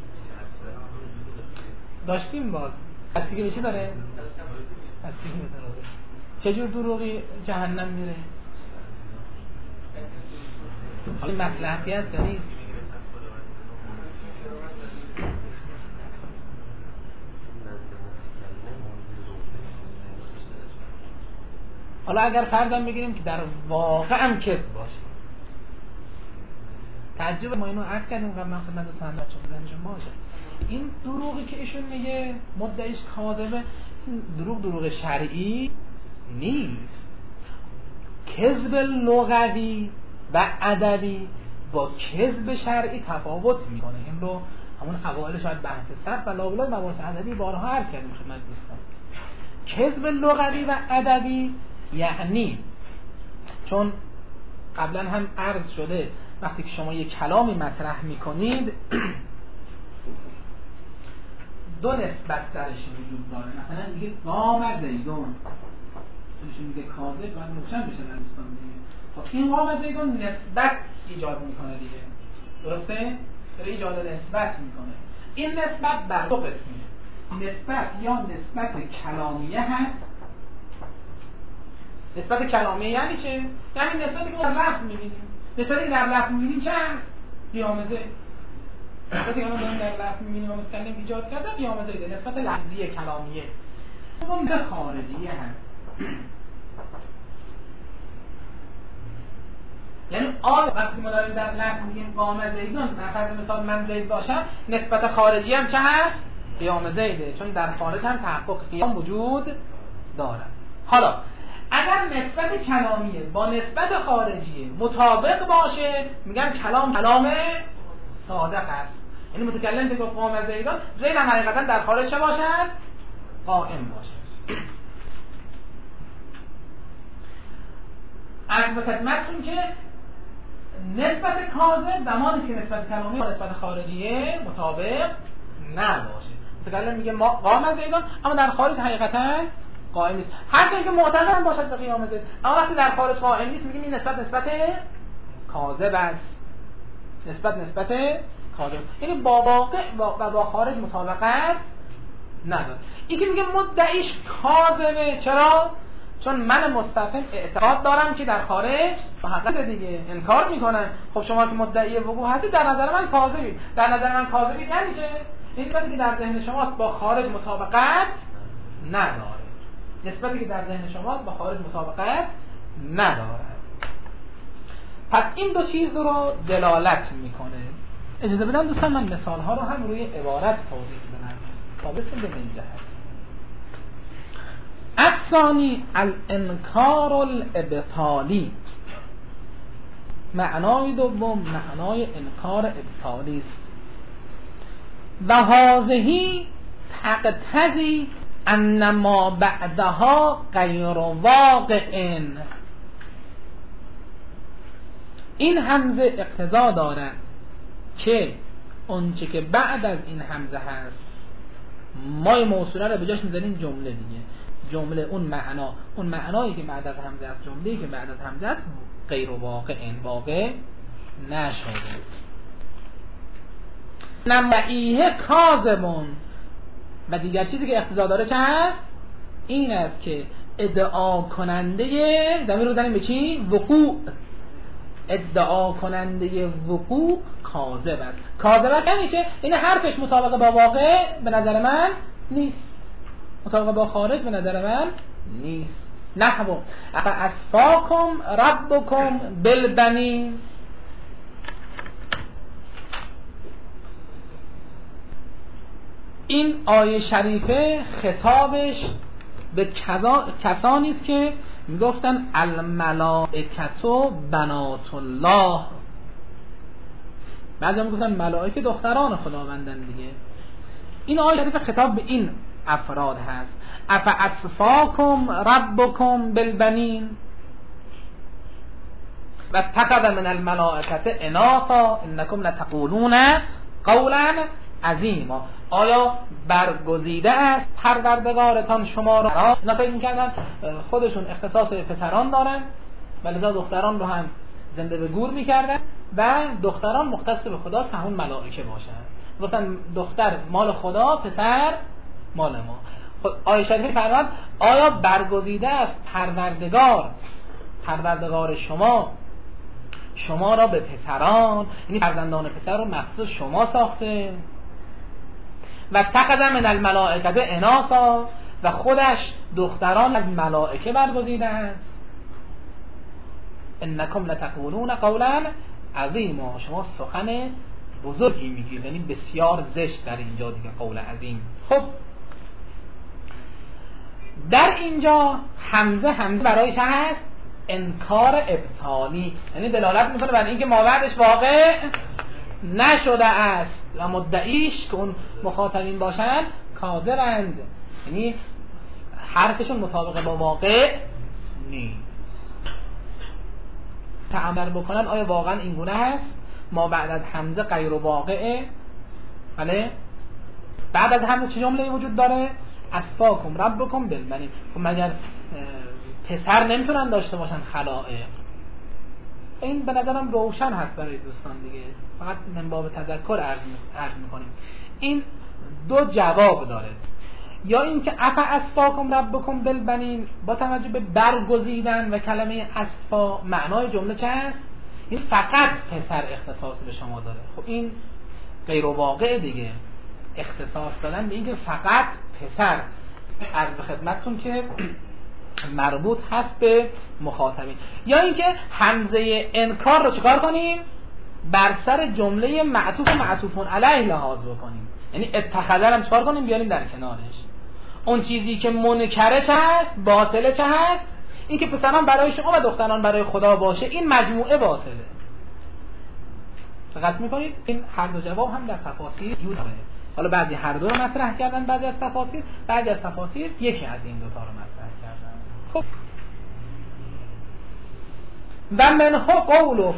Speaker 1: داشتیم باز بستگی به چی داره؟ بستگی به دروغه. چجور دروغی جهنم میره؟ حالا مصلحتی هست یا نیست؟ حالا اگر فرضاً بگیریم که در واقع هم کذب باشه، تعجب ما اینو عرض کردیم قبل، من خدمت دوستان بچه‌ها بزنشون باشه، این دروغی که ایشون میگه مدعیش کاذبه، دروغ شرعی نیست. کذب لغوی و ادبی با کذب شرعی تفاوت میکنه. این رو همون اوایل شاید بحث صرف و لابلای مباحث ادبی بارها عرض کردیم خدمت دوستان. کذب لغوی و ادبی یعنی، چون قبلا هم عرض شده، وقتی که شما یک کلامی مطرح میکنید دو نسبت درش وجود داره. مثلا میگه قام زیدون، چون میگه کاذب باید روشن بشه در دوستان دیگه. خب این قام زیدون نسبت ایجاد میکنه دیگه، درسته؟ داره ایجاد نسبت میکنه. این نسبت بر دو قسمه. نسبت یا نسبت کلامیه هست. نسبت کلامیه یعنی چه؟ یعنی نسبتی که در لفظ میبینیم. نسبتی که در لفظ میبینیم چه هست؟ قیامزه. نسبتی که در لفظ میبینیم و متکلم ایجاد کرده قیامزه ده. نسبت لفظی کلامیه. اون به خارجیه هست. یعنی وقتی ما داریم در لفظ میگیم قام زیدون، مثلا مثال من زید باشم، نسبت خارجی هم چه هست؟ قیام زیده، چون در خارج هم تحقق قیام وجود داره. حالا اگر نسبت کلامیه با نسبت خارجیه مطابق باشه میگن کلام صادق است. یعنی متکلم بگه قام زیدون، زید هم حقیقتا در خارج چه باشد؟ قائم باشه. عرض به خدمتتون که نسبت کاذب زمانی که نسبت کلامی با نسبت خارجیه مطابق نباشه. متکلم میگه ما قام زیدون، اما در خارج حقیقتا قائم نیست. هرچند که معتقد هم باشد به قیام زید، اما وقتی در خارج قائم نیست میگیم این نسبت کاذب است. نسبت کاذب، یعنی با واقع و با خارج مطابقت نداره. این که میگه مدعیش کاذبه، چرا؟ چون من مستفهم اعتقاد دارم که در خارج حقیقت دیگه انکار میکنن. خب شما که مدعی وقوع هستید در نظر من کاذبید. در نظر من کاذبید یعنی چه؟ این نسبتی که در ذهن شماست با خارج مطابقت نداره. نسبتی که در ذهن شماست با خارج مطابقت نداره. پس این دو چیز رو دلالت میکنه. اجازه بدن دوستان من مثال ها رو هم روی عبارت توضیح بدم تا بسیم به من جهت. الثانی الانکار الابطالی. معنای دوم معنای انکار ابطالی است. و هذه تقتضی ان ما بعدها غیر واقع. این همزه اقتضا دارد که اونچه که بعد از این همزه هست مای موصوله رو به جاش میذاریم جمله دیگه. جمله اون معنایی که بعد از همزه است، جمله‌ای که بعد از همزه است غیر واقع نشده. نمعیه کاذبون. و دیگر چیزی که اقتضا داره چه هست؟ این است که ادعا کننده ضمیر رو بزنیم به چی؟ وقوع. ادعا کننده وقوع کاذب است. کاذب است یعنی چه؟ این حرفش مطابق با واقع به نظر من نیست، مطابق با خارج به نظر من نیست. نحو افاصفاکم ربکم بالبنین. این آیه شریفه خطابش به کسانی است که میگفتن الملائکه بنات الله. بعضی میگفتن ملائکه دختران خداوندن دیگه. این آیه شریفه خطاب به این افراد هست. افاصفاکم ربکم بالبنین و اتخذ من الملائکه اناثا انکم لتقولون قولا عظیما. آیا برگزیده است پروردگارتان شما را؟ اینا فکر می‌کردن خودشون اختصاص پسران دارن و لذا دختران رو هم زنده به گور می‌کردن و دختران مختص به خداست، همون ملائکه باشن. گفتن دختر مال خدا، پسر مال ما. آیه شریفه فرمود آیا برگزیده است پروردگار شما را به پسران، یعنی فرزندان پسر رو مخصوص شما ساخته؟ و اتخذ من الملائکه اناثا، و خودش دختران از ملائکه برگزیده است. انکم لتقولون قولا عظیما. شما سخن بزرگی میگید، یعنی بسیار زشت در اینجا دیگه قول عظیم. خب در اینجا همزه برایش هست انکار ابطالی، یعنی دلالت میکنه بر اینکه مابعدش واقع نشده است و مدعیش که اون مخاطبین باشن کاذبند، یعنی حرفشون مطابق با واقع نیست. تأمل بکنن آیا واقعا این گونه هست؟ ما بعد از همزه غیر واقعه؟ بله؟ بعد از همزه چه جمله‌ای وجود داره؟ افاکم ربکم بالبنین. خب مگر پسر نمیتونن داشته باشن خلائق؟ این به نظرم روشن هست برای دوستان دیگه، فقط من باب تذکر عرض میکنیم. این دو جواب داره. یا اینکه افاصفاکم ربکم بالبنین با توجه به برگزیدن و کلمه اصفا معنای جمله چه است؟ این فقط پسر اختصاص به شما داره. خب این غیر واقع دیگه، اختصاص دادن به اینکه فقط پسر. عرض به خدمتتون که مربوط هست به مخاطبین. یا اینکه همزه انکار رو چیکار کنیم؟ بر سر جمله معطوف علیه لحاظ بکنیم، یعنی اتخذر هم چیکار کنیم؟ بیاریم در کنارش. اون چیزی که منکره چه هست؟ باطله چه هست؟ این که پسران برای شما و دختران برای خدا باشه، این مجموعه باطله. دقت میکنید؟ این هر دو جواب هم در تفاسیر وجود داره. حالا بعضی هر دو رو مطرح کردن، بعضی از تفاسیر یکی از این دو تا رو مطرح کردن. خب و منه قول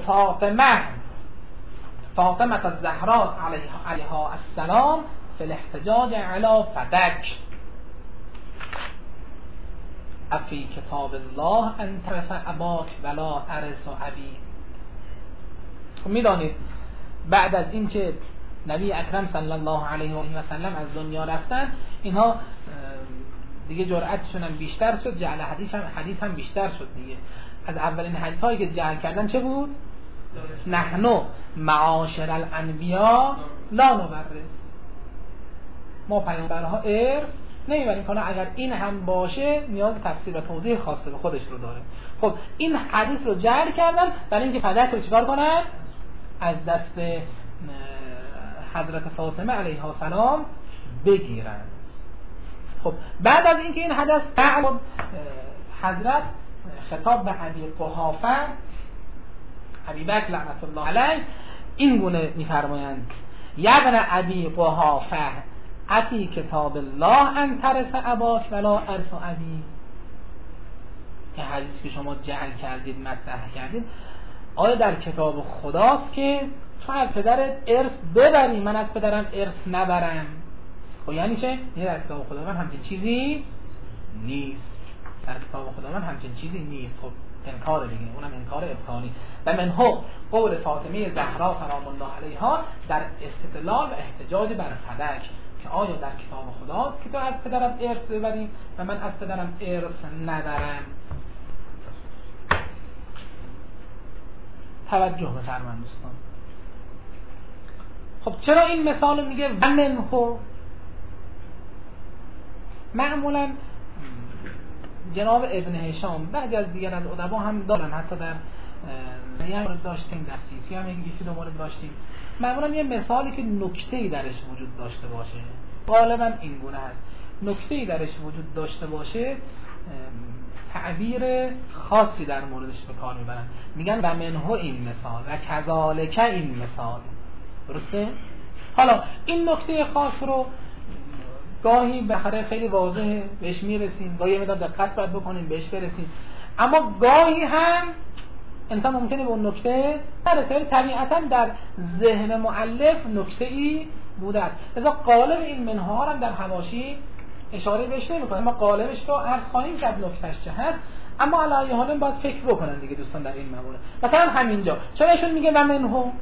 Speaker 1: فاطمه الزهرا علیها السلام فی الاحتجاج علی فدک. افی کتاب الله ان ترف اباک ولا ارث ابی. خب میدانید بعد از اینکه نبی اکرم صلی الله علیه و سلم از دنیا رفتن، اینها دیگه جرأتشون هم بیشتر شد، جعل حدیث هم بیشتر شد دیگه. از اولین حدیث هایی که جعل کردن چه بود؟ نحنو معاشر الانبیا لا نورث، ما پیامبرها ارث نمیبریم. حالا اگر این هم باشه نیاز به تفسیر و توضیح خاصه به خودش رو داره. خب این حدیث رو جعل کردن برای اینکه فدک رو چیکار کنن؟ از دست حضرت فاطمه علیها السلام بگیرن. خب بعد از اینکه این حدث حضرت خطاب به ابی قحافه ابی بکر لعنت الله علیه این گونه میفرمایند: یبن ابی قحافه افی کتاب الله ان ترث اباک ولا ارث ابی. این حدیث که شما جعل کردید، مطرح کردید، آیا در کتاب خداست که تو از پدرت ارث ببری، من از پدرم ارث نبرم؟ خب یعنی چه؟ یعنی در کتاب خدا من همچین چیزی نیست. در کتاب خدا من همچین چیزی نیست. خب انکار دیگه، اونم انکار ابطالی. و منه قول فاطمه زهرا سلام الله علیها در استدلال و احتجاج بر فدک که آیا در کتاب خداست که تو از پدرم ارث ببری و من از پدرم ارث ندارم؟ توجه بفرمایید دوستان. خب چرا این مثال میگه و منه؟ معمولا جناب ابن هشام بعضی از دیگر از ادبا هم دارن، حتی در مورد داشتیم، در سیفی هم یکی دو مورد داشتیم، معمولا یه مثالی که نکته‌ای درش وجود داشته باشه، غالبا این گونه هست، نکته‌ای درش وجود داشته باشه تعبیر خاصی در موردش به کار میبرن، میگن و منه این مثال و کذالک این مثال. درسته؟ حالا این نکته خاص رو گاهی بخره خیلی واضحه بهش میرسیم، گاهی مقدار دقت باید بکنیم بهش برسیم، اما گاهی هم انسان ممکنه به اون نکته نرسه، ولی طبیعتا در ذهن مؤلف نکته‌ای بوده است. لذا قالب این منها هم در حواشی اشاره بهش نمی‌کنه، ما قالبش رو عرض خواهیم کرد نکتهش چه هست، اما علی حال باید فکر بکنن دیگه دوستان در این مورد. مثلا همینجا چرا ایشون میگه و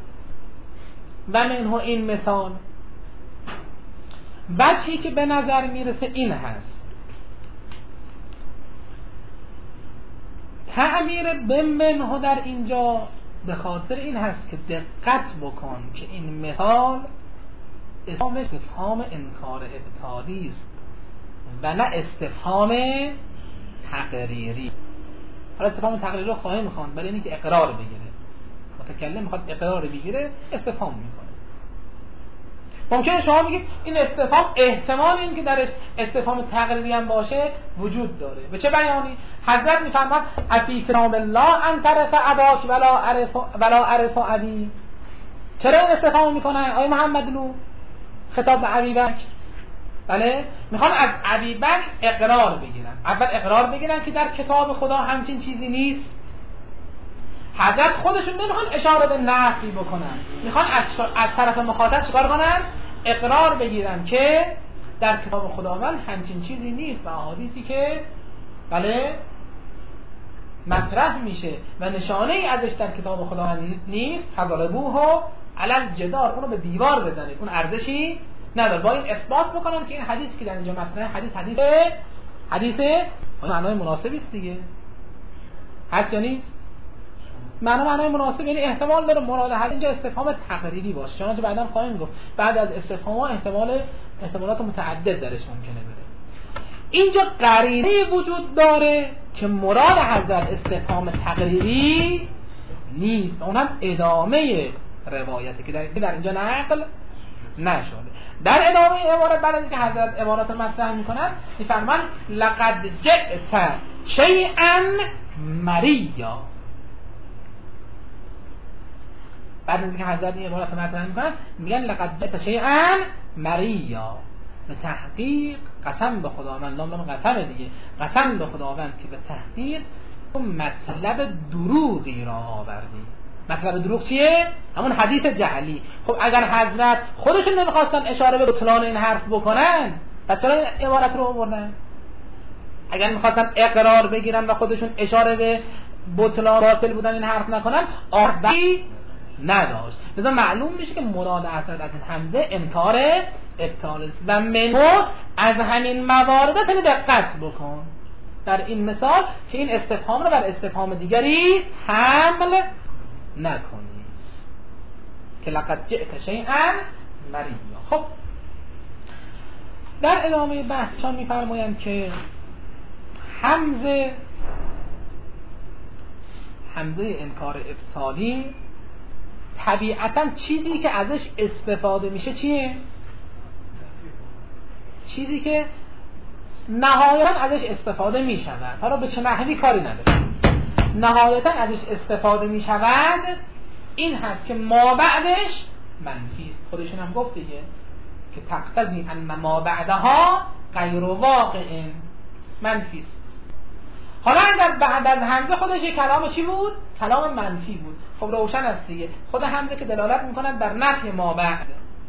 Speaker 1: منه این مثال؟ وجهی که به نظر میرسه این هست، تعبیر به منه در اینجا به خاطر این هست که دقت بکن که این مثال استفهام انکار ابطالی است و نه استفهام تقریری. حالا استفهام تقریری رو خواهیم خواند، برای اینکه اقرار بگیره، متکلم میخواد اقرار بگیره استفهام میکنه. ممکنه شما بگید این استفهام احتمال این که درش استفهام تقریری هم باشه وجود داره. به چه بیانی؟ حضرت میفرماد افی کتاب الله ان ترث اباک ولا ارث ابی. چرا این استفهام میکنن آقای محمد لو خطاب به ابی بکر؟ بله، میخوان از ابی بکر اقرار بگیرن. اول اقرار بگیرن که در کتاب خدا همچین چیزی نیست. حضرت خودشون نمیخوان اشاره به نفی بکنن، میخوان از طرف مخاطب چیکار کنن؟ اقرار بگیرن که در کتاب خداوند همچین چیزی نیست و احادیثی که بله مطرح میشه و نشانه ای ازش در کتاب خداوند نیست، فضربوه علی الجدار، اونو به دیوار بزنید، اون ارزشی نداره. باید اثبات بکنن که این حدیثی که در اینجا مطرحه حدیث معنای مناسبی است دیگه. هست یا نیست؟ معنای مناسب، یعنی احتمال داره مراد حد اینجا استفهام تقریری باشه، چنانچه بعداً خواهیم گفت بعد از استفهام احتمالات متعدد درش ممکنه بره. اینجا قرینه وجود داره که مراد حضرت استفهام تقریری نیست، اونم ادامه روایتی که در اینجا نقل نشده. در ادامه عبارت بعد از اینکه حضرت عبارات مطرح میکنن میفرمان لقد جئت شیئا مریا. بعد از اینکه حضرت این عبارت مطرح میکنن میگن لقد جئت شیئا مریا، به تحقیق قسم به خداوند، لام قسم دیگه، قسم به خداوند که به تحقیق تو مطلب دروغی را آوردی. مطلب دروغ چیه؟ همون حدیث جعلی. خب اگر حضرت خودشون نمیخواستن اشاره به بطلان این حرف بکنن پس چرا این عبارت رو آوردن؟ اگر میخواستن اقرار بگیرن و خودشون اشاره به بطلان باطل بودن این حرف نکنن آردی نداشت. لذا معلوم میشه که مراد اصلا از این حمزه انکار ابطال است و منو از همین موارد خیلی دقت بکن در این مثال که این استفهام رو بر استفهام دیگری حمل نکنی که لقد جئت شیئا مریا. خب در ادامه بحثشان میفرمایند که حمزه انکار ابطالی طبیعتا چیزی که ازش استفاده میشه چیه؟ چیزی که نهایتا ازش استفاده میشود، حالا به چه نحوی کاری نداره، نهایتا ازش استفاده میشود این هست که ما بعدش منفی است. خودشون هم گفت دیگه که تقتضی ان ما بعدها غیر واقع منفی است. حالا اگر بعد از حمزه خودش یک کلام چی بود؟ کلام منفی بود. خب روشن است دیگه خود حمزه که دلالت میکند بر نفی ما بعد،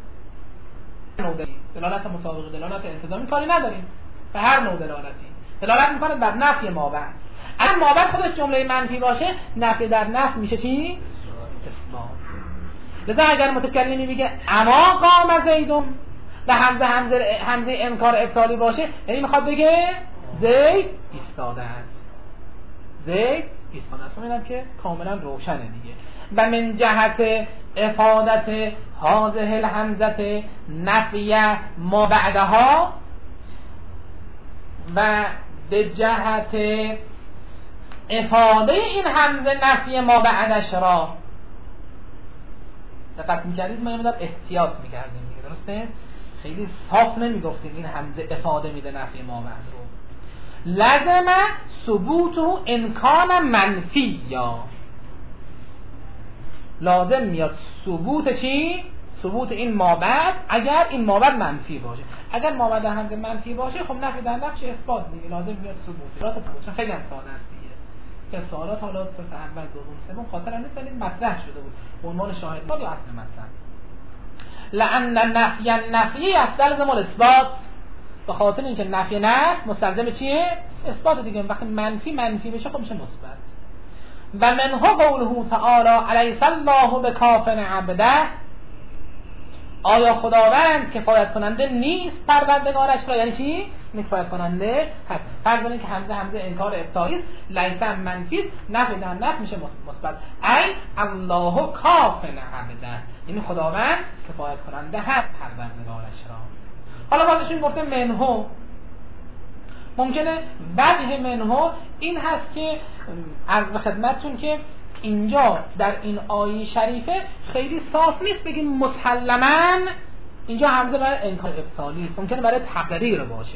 Speaker 1: دلالت مطابق دلالت التزامی کاری نداریم به هر نوع دلالت میکند بر نفی ما بعد. اگر ما بعد خودش جمله منفی باشه نفی در نفی میشه چی؟ اثبات. لذا اگر متکلمی میگه اما قام زیدون و حمزه انکار ابطالی باشه یعنی میخواد بگه زید ایستاده است، زید ایستاده است. می‌بینم که کاملا روشنه دیگه. و من جهت افادت هذه الحمزه نفی ما بعدها و به جهت افاده این حمزه نفی ما بعدش را دقت می‌کردید ما یه مقدار احتیاط می‌کردیم دیگه، درسته؟ خیلی صاف نمیگفتیم این حمزه افاده میده نفی ما بعد رو. لازم ثبوت امکان منفی یا لازم میاد ثبوت چی؟ ثبوت این ما بعد اگر این ما بعد منفی باشه. اگر ما بعد حمزه منفی باشه خب نفی در نفی اثبات دیگه، لازم میاد ثبوت. چون خیلی هم ساده است دیگه که سوالات حالا سه اول دوم سوم خاطر هم نیست ولی مطرح شده بود به عنوان شاهد یا اصل مطلب. لأن نفی استلزم الاثبات، به خاطر اینکه نفی مستلزم چیه؟ اثبات دیگه. وقتی منفی بشه خب میشه مثبت. و منه قوله تعالی الیس الله بکاف عبده، آیا خداوند کفایت کننده نیست پروردگارش را؟ یعنی چی؟ کفایت کننده هست. فرض کنید که حمزه انکار ابطالی است، لیس منفی است، نفی در نفی میشه مثبت. ای الله کاف عبده، یعنی خداوند کفایت کننده هست پروردگارش را. حالا بازشون گفته منه، ممکنه وجه منه این هست که عرض به خدمتتون که اینجا در این آیه شریفه خیلی صاف نیست بگیم مسلماً اینجا حمزه برای انکار ابطالی است، ممکنه برای تقریر باشه.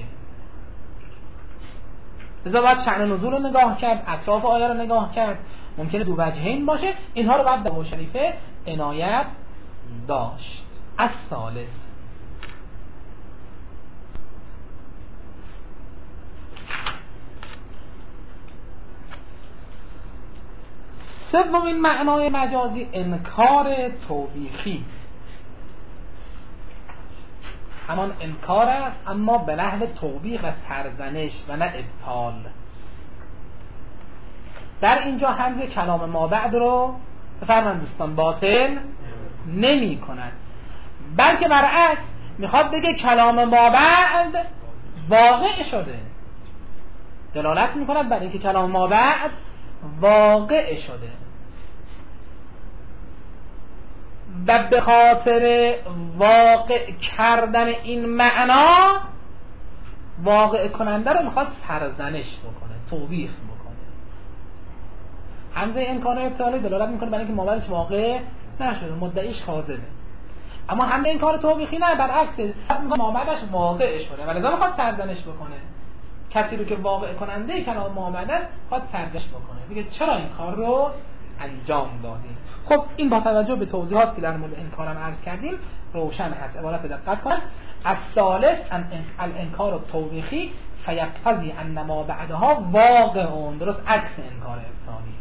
Speaker 1: لذا باید شأن نزول رو نگاه کرد، اطراف آیه رو نگاه کرد، ممکنه دو وجهین باشه، اینها رو باید در آیه شریفه عنایت داشت. الثالث، سومین معنای مجازی انکار توبیخی. همان انکار است اما به نحو توبیخ و سرزنش و نه ابطال. در اینجا حمزه کلام ما بعد رو بفرمایید دوستان باطل نمی کند، بلکه برعکس میخواد بگه کلام ما بعد واقع شده، دلالت میکند بر اینکه کلام ما بعد واقع شده و به خاطر واقع کردن این معنا واقع کننده رو میخواد سرزنش بکنه، توبیخ بکنه. حمزه انکار ابطالی دلالت میکنه برای اینکه مابعدش واقع نشده، مدعیش کاذبه. اما حمزه انکار توبیخی نه، برعکس مابعدش واقع شده ولی میخواد سرزنش بکنه. کسی رو که واقع کننده کلام محمد است خواهد سرزنش بکنه، میگه چرا این کار رو انجام دادیم. خب این با توجه به توضیحات که در مورد انکارم عرض کردیم روشن هست. عبارت دقت کنید. الثالث الانکار التوبیخی فیقتضی ان ما بعدها واقع، درست عکس انکار ابطالی.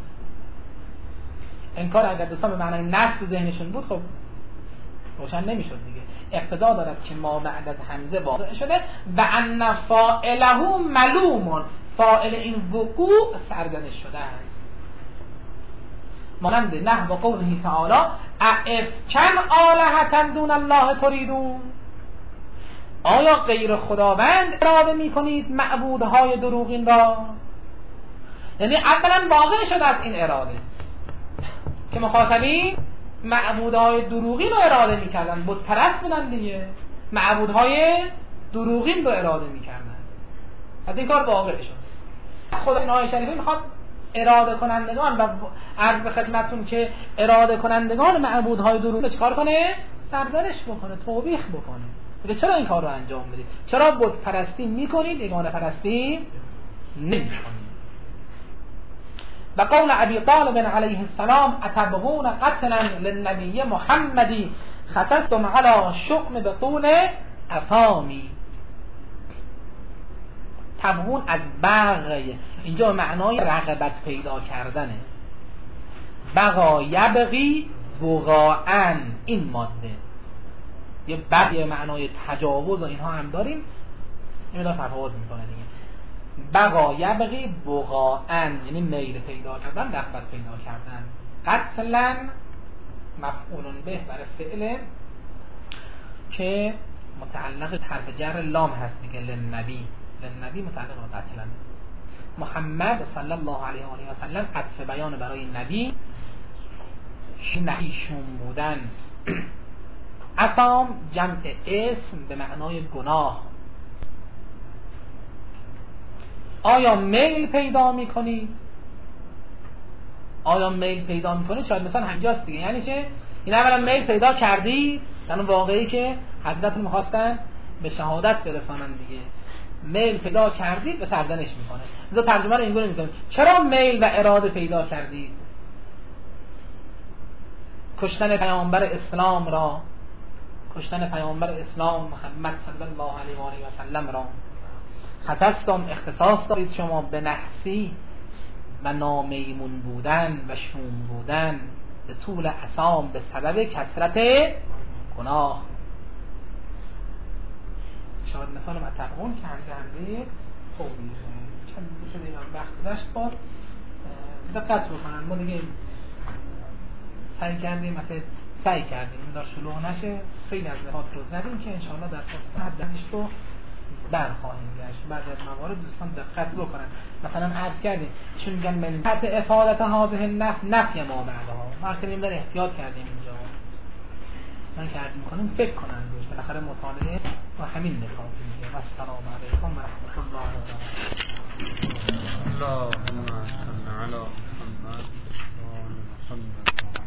Speaker 1: انکار اگر دوستان به معنای نفی ذهنشون بود خب روشن نمیشد دیگه. اقتضا دارد که ما بعد از حمزه واقع شده و ان فاعله ملوم فاعل این وقوع سرزنش شده است. مانند نحو قوله تعالی افکن آلهة دون الله تریدون، آیا غیر خداوند اراده می کنید معبودهای دروغین را؟ یعنی اولا واقع شده از این اراده که مخاطبین معبودهای دروغین رو اراده می کردن، بت پرست بودن دیگه، معبودهای دروغین رو اراده می کردن، از این کار واقع شد. خدا این آیه شریفه میخواد اراده کنندگان و عرض به خدمتتون که اراده کنندگان معبودهای دروغین چیکار کنه؟ سرزنش بکنه، توبیخ بکنه. میگه چرا این کار رو انجام میدید؟ چرا بت پرستی میکنید، یگانه پرستی نمیکنید؟ و قول ابی طالب علیه السلام اتبغون قتلا للنبی محمدی خطستم علی شؤم بطول افامی. تبغون از بغی، اینجا معنای رغبت پیدا کردنه. بغا یبغی بغاءن، این ماده یه بغی معنای تجاوز و اینها هم داریم، این مدار تفاوت میکنه دیگه. بغا یبغی بغاءن یعنی میل پیدا کردن، رغبت پیدا کردن. قتلا مفعول به برای فعل که متعلق حرف جر لام هست دیگه، للنبی، للنبی متعلق به قتلا. محمد صلی الله علیه و آله و سلم عطف بیان برای نبی، نهیشون بودن. اثام جمع اسم به معنای گناه. آیا میل پیدا میکنید؟ آیا میل پیدا میکنید؟ شاید مثلا همینجاست دیگه. یعنی چه؟ این اولا میل پیدا کردید، در اون واقعی که حضرت میخواستن به شهادت برسانن دیگه. میل پیدا کردید و سرزنش میکنه. مثلا ترجمه رو اینگونه میکنیم چرا میل و اراده پیدا کردید؟ کشتن پیامبر اسلام را، کشتن پیامبر اسلام محمد صلی الله علیه و آله و سلم را. خصستم اختصاص دارید شما به نحسی و نامیمون بودن و شوم بودن به طول اسام به سبب کثرت گناه. شاید مثال متقون که همزه توبیخه. چند شده اینا وقت داشت بار دقت بکنن. ما دیگه سعی کردیم این دار شلوغ نشه، خیلی از نهات رو زدیم که انشاءالله در پاسخ حدش رو برخواهیم گشت. بعد از موارد دوستان دقت بکنن. مثلا عرض کردیم چون میگن من حد افادت هذه نفی ما بعدها، ما اصلا نمیدار احتیاط کردیم اینجا. من که عرض میکنم فکر کنن روش بالاخره مطالعه و همین نکات میگه. و السلام علیکم و رحمت الله و برکاته.
Speaker 2: اللهم صل علی محمد و آل محمد.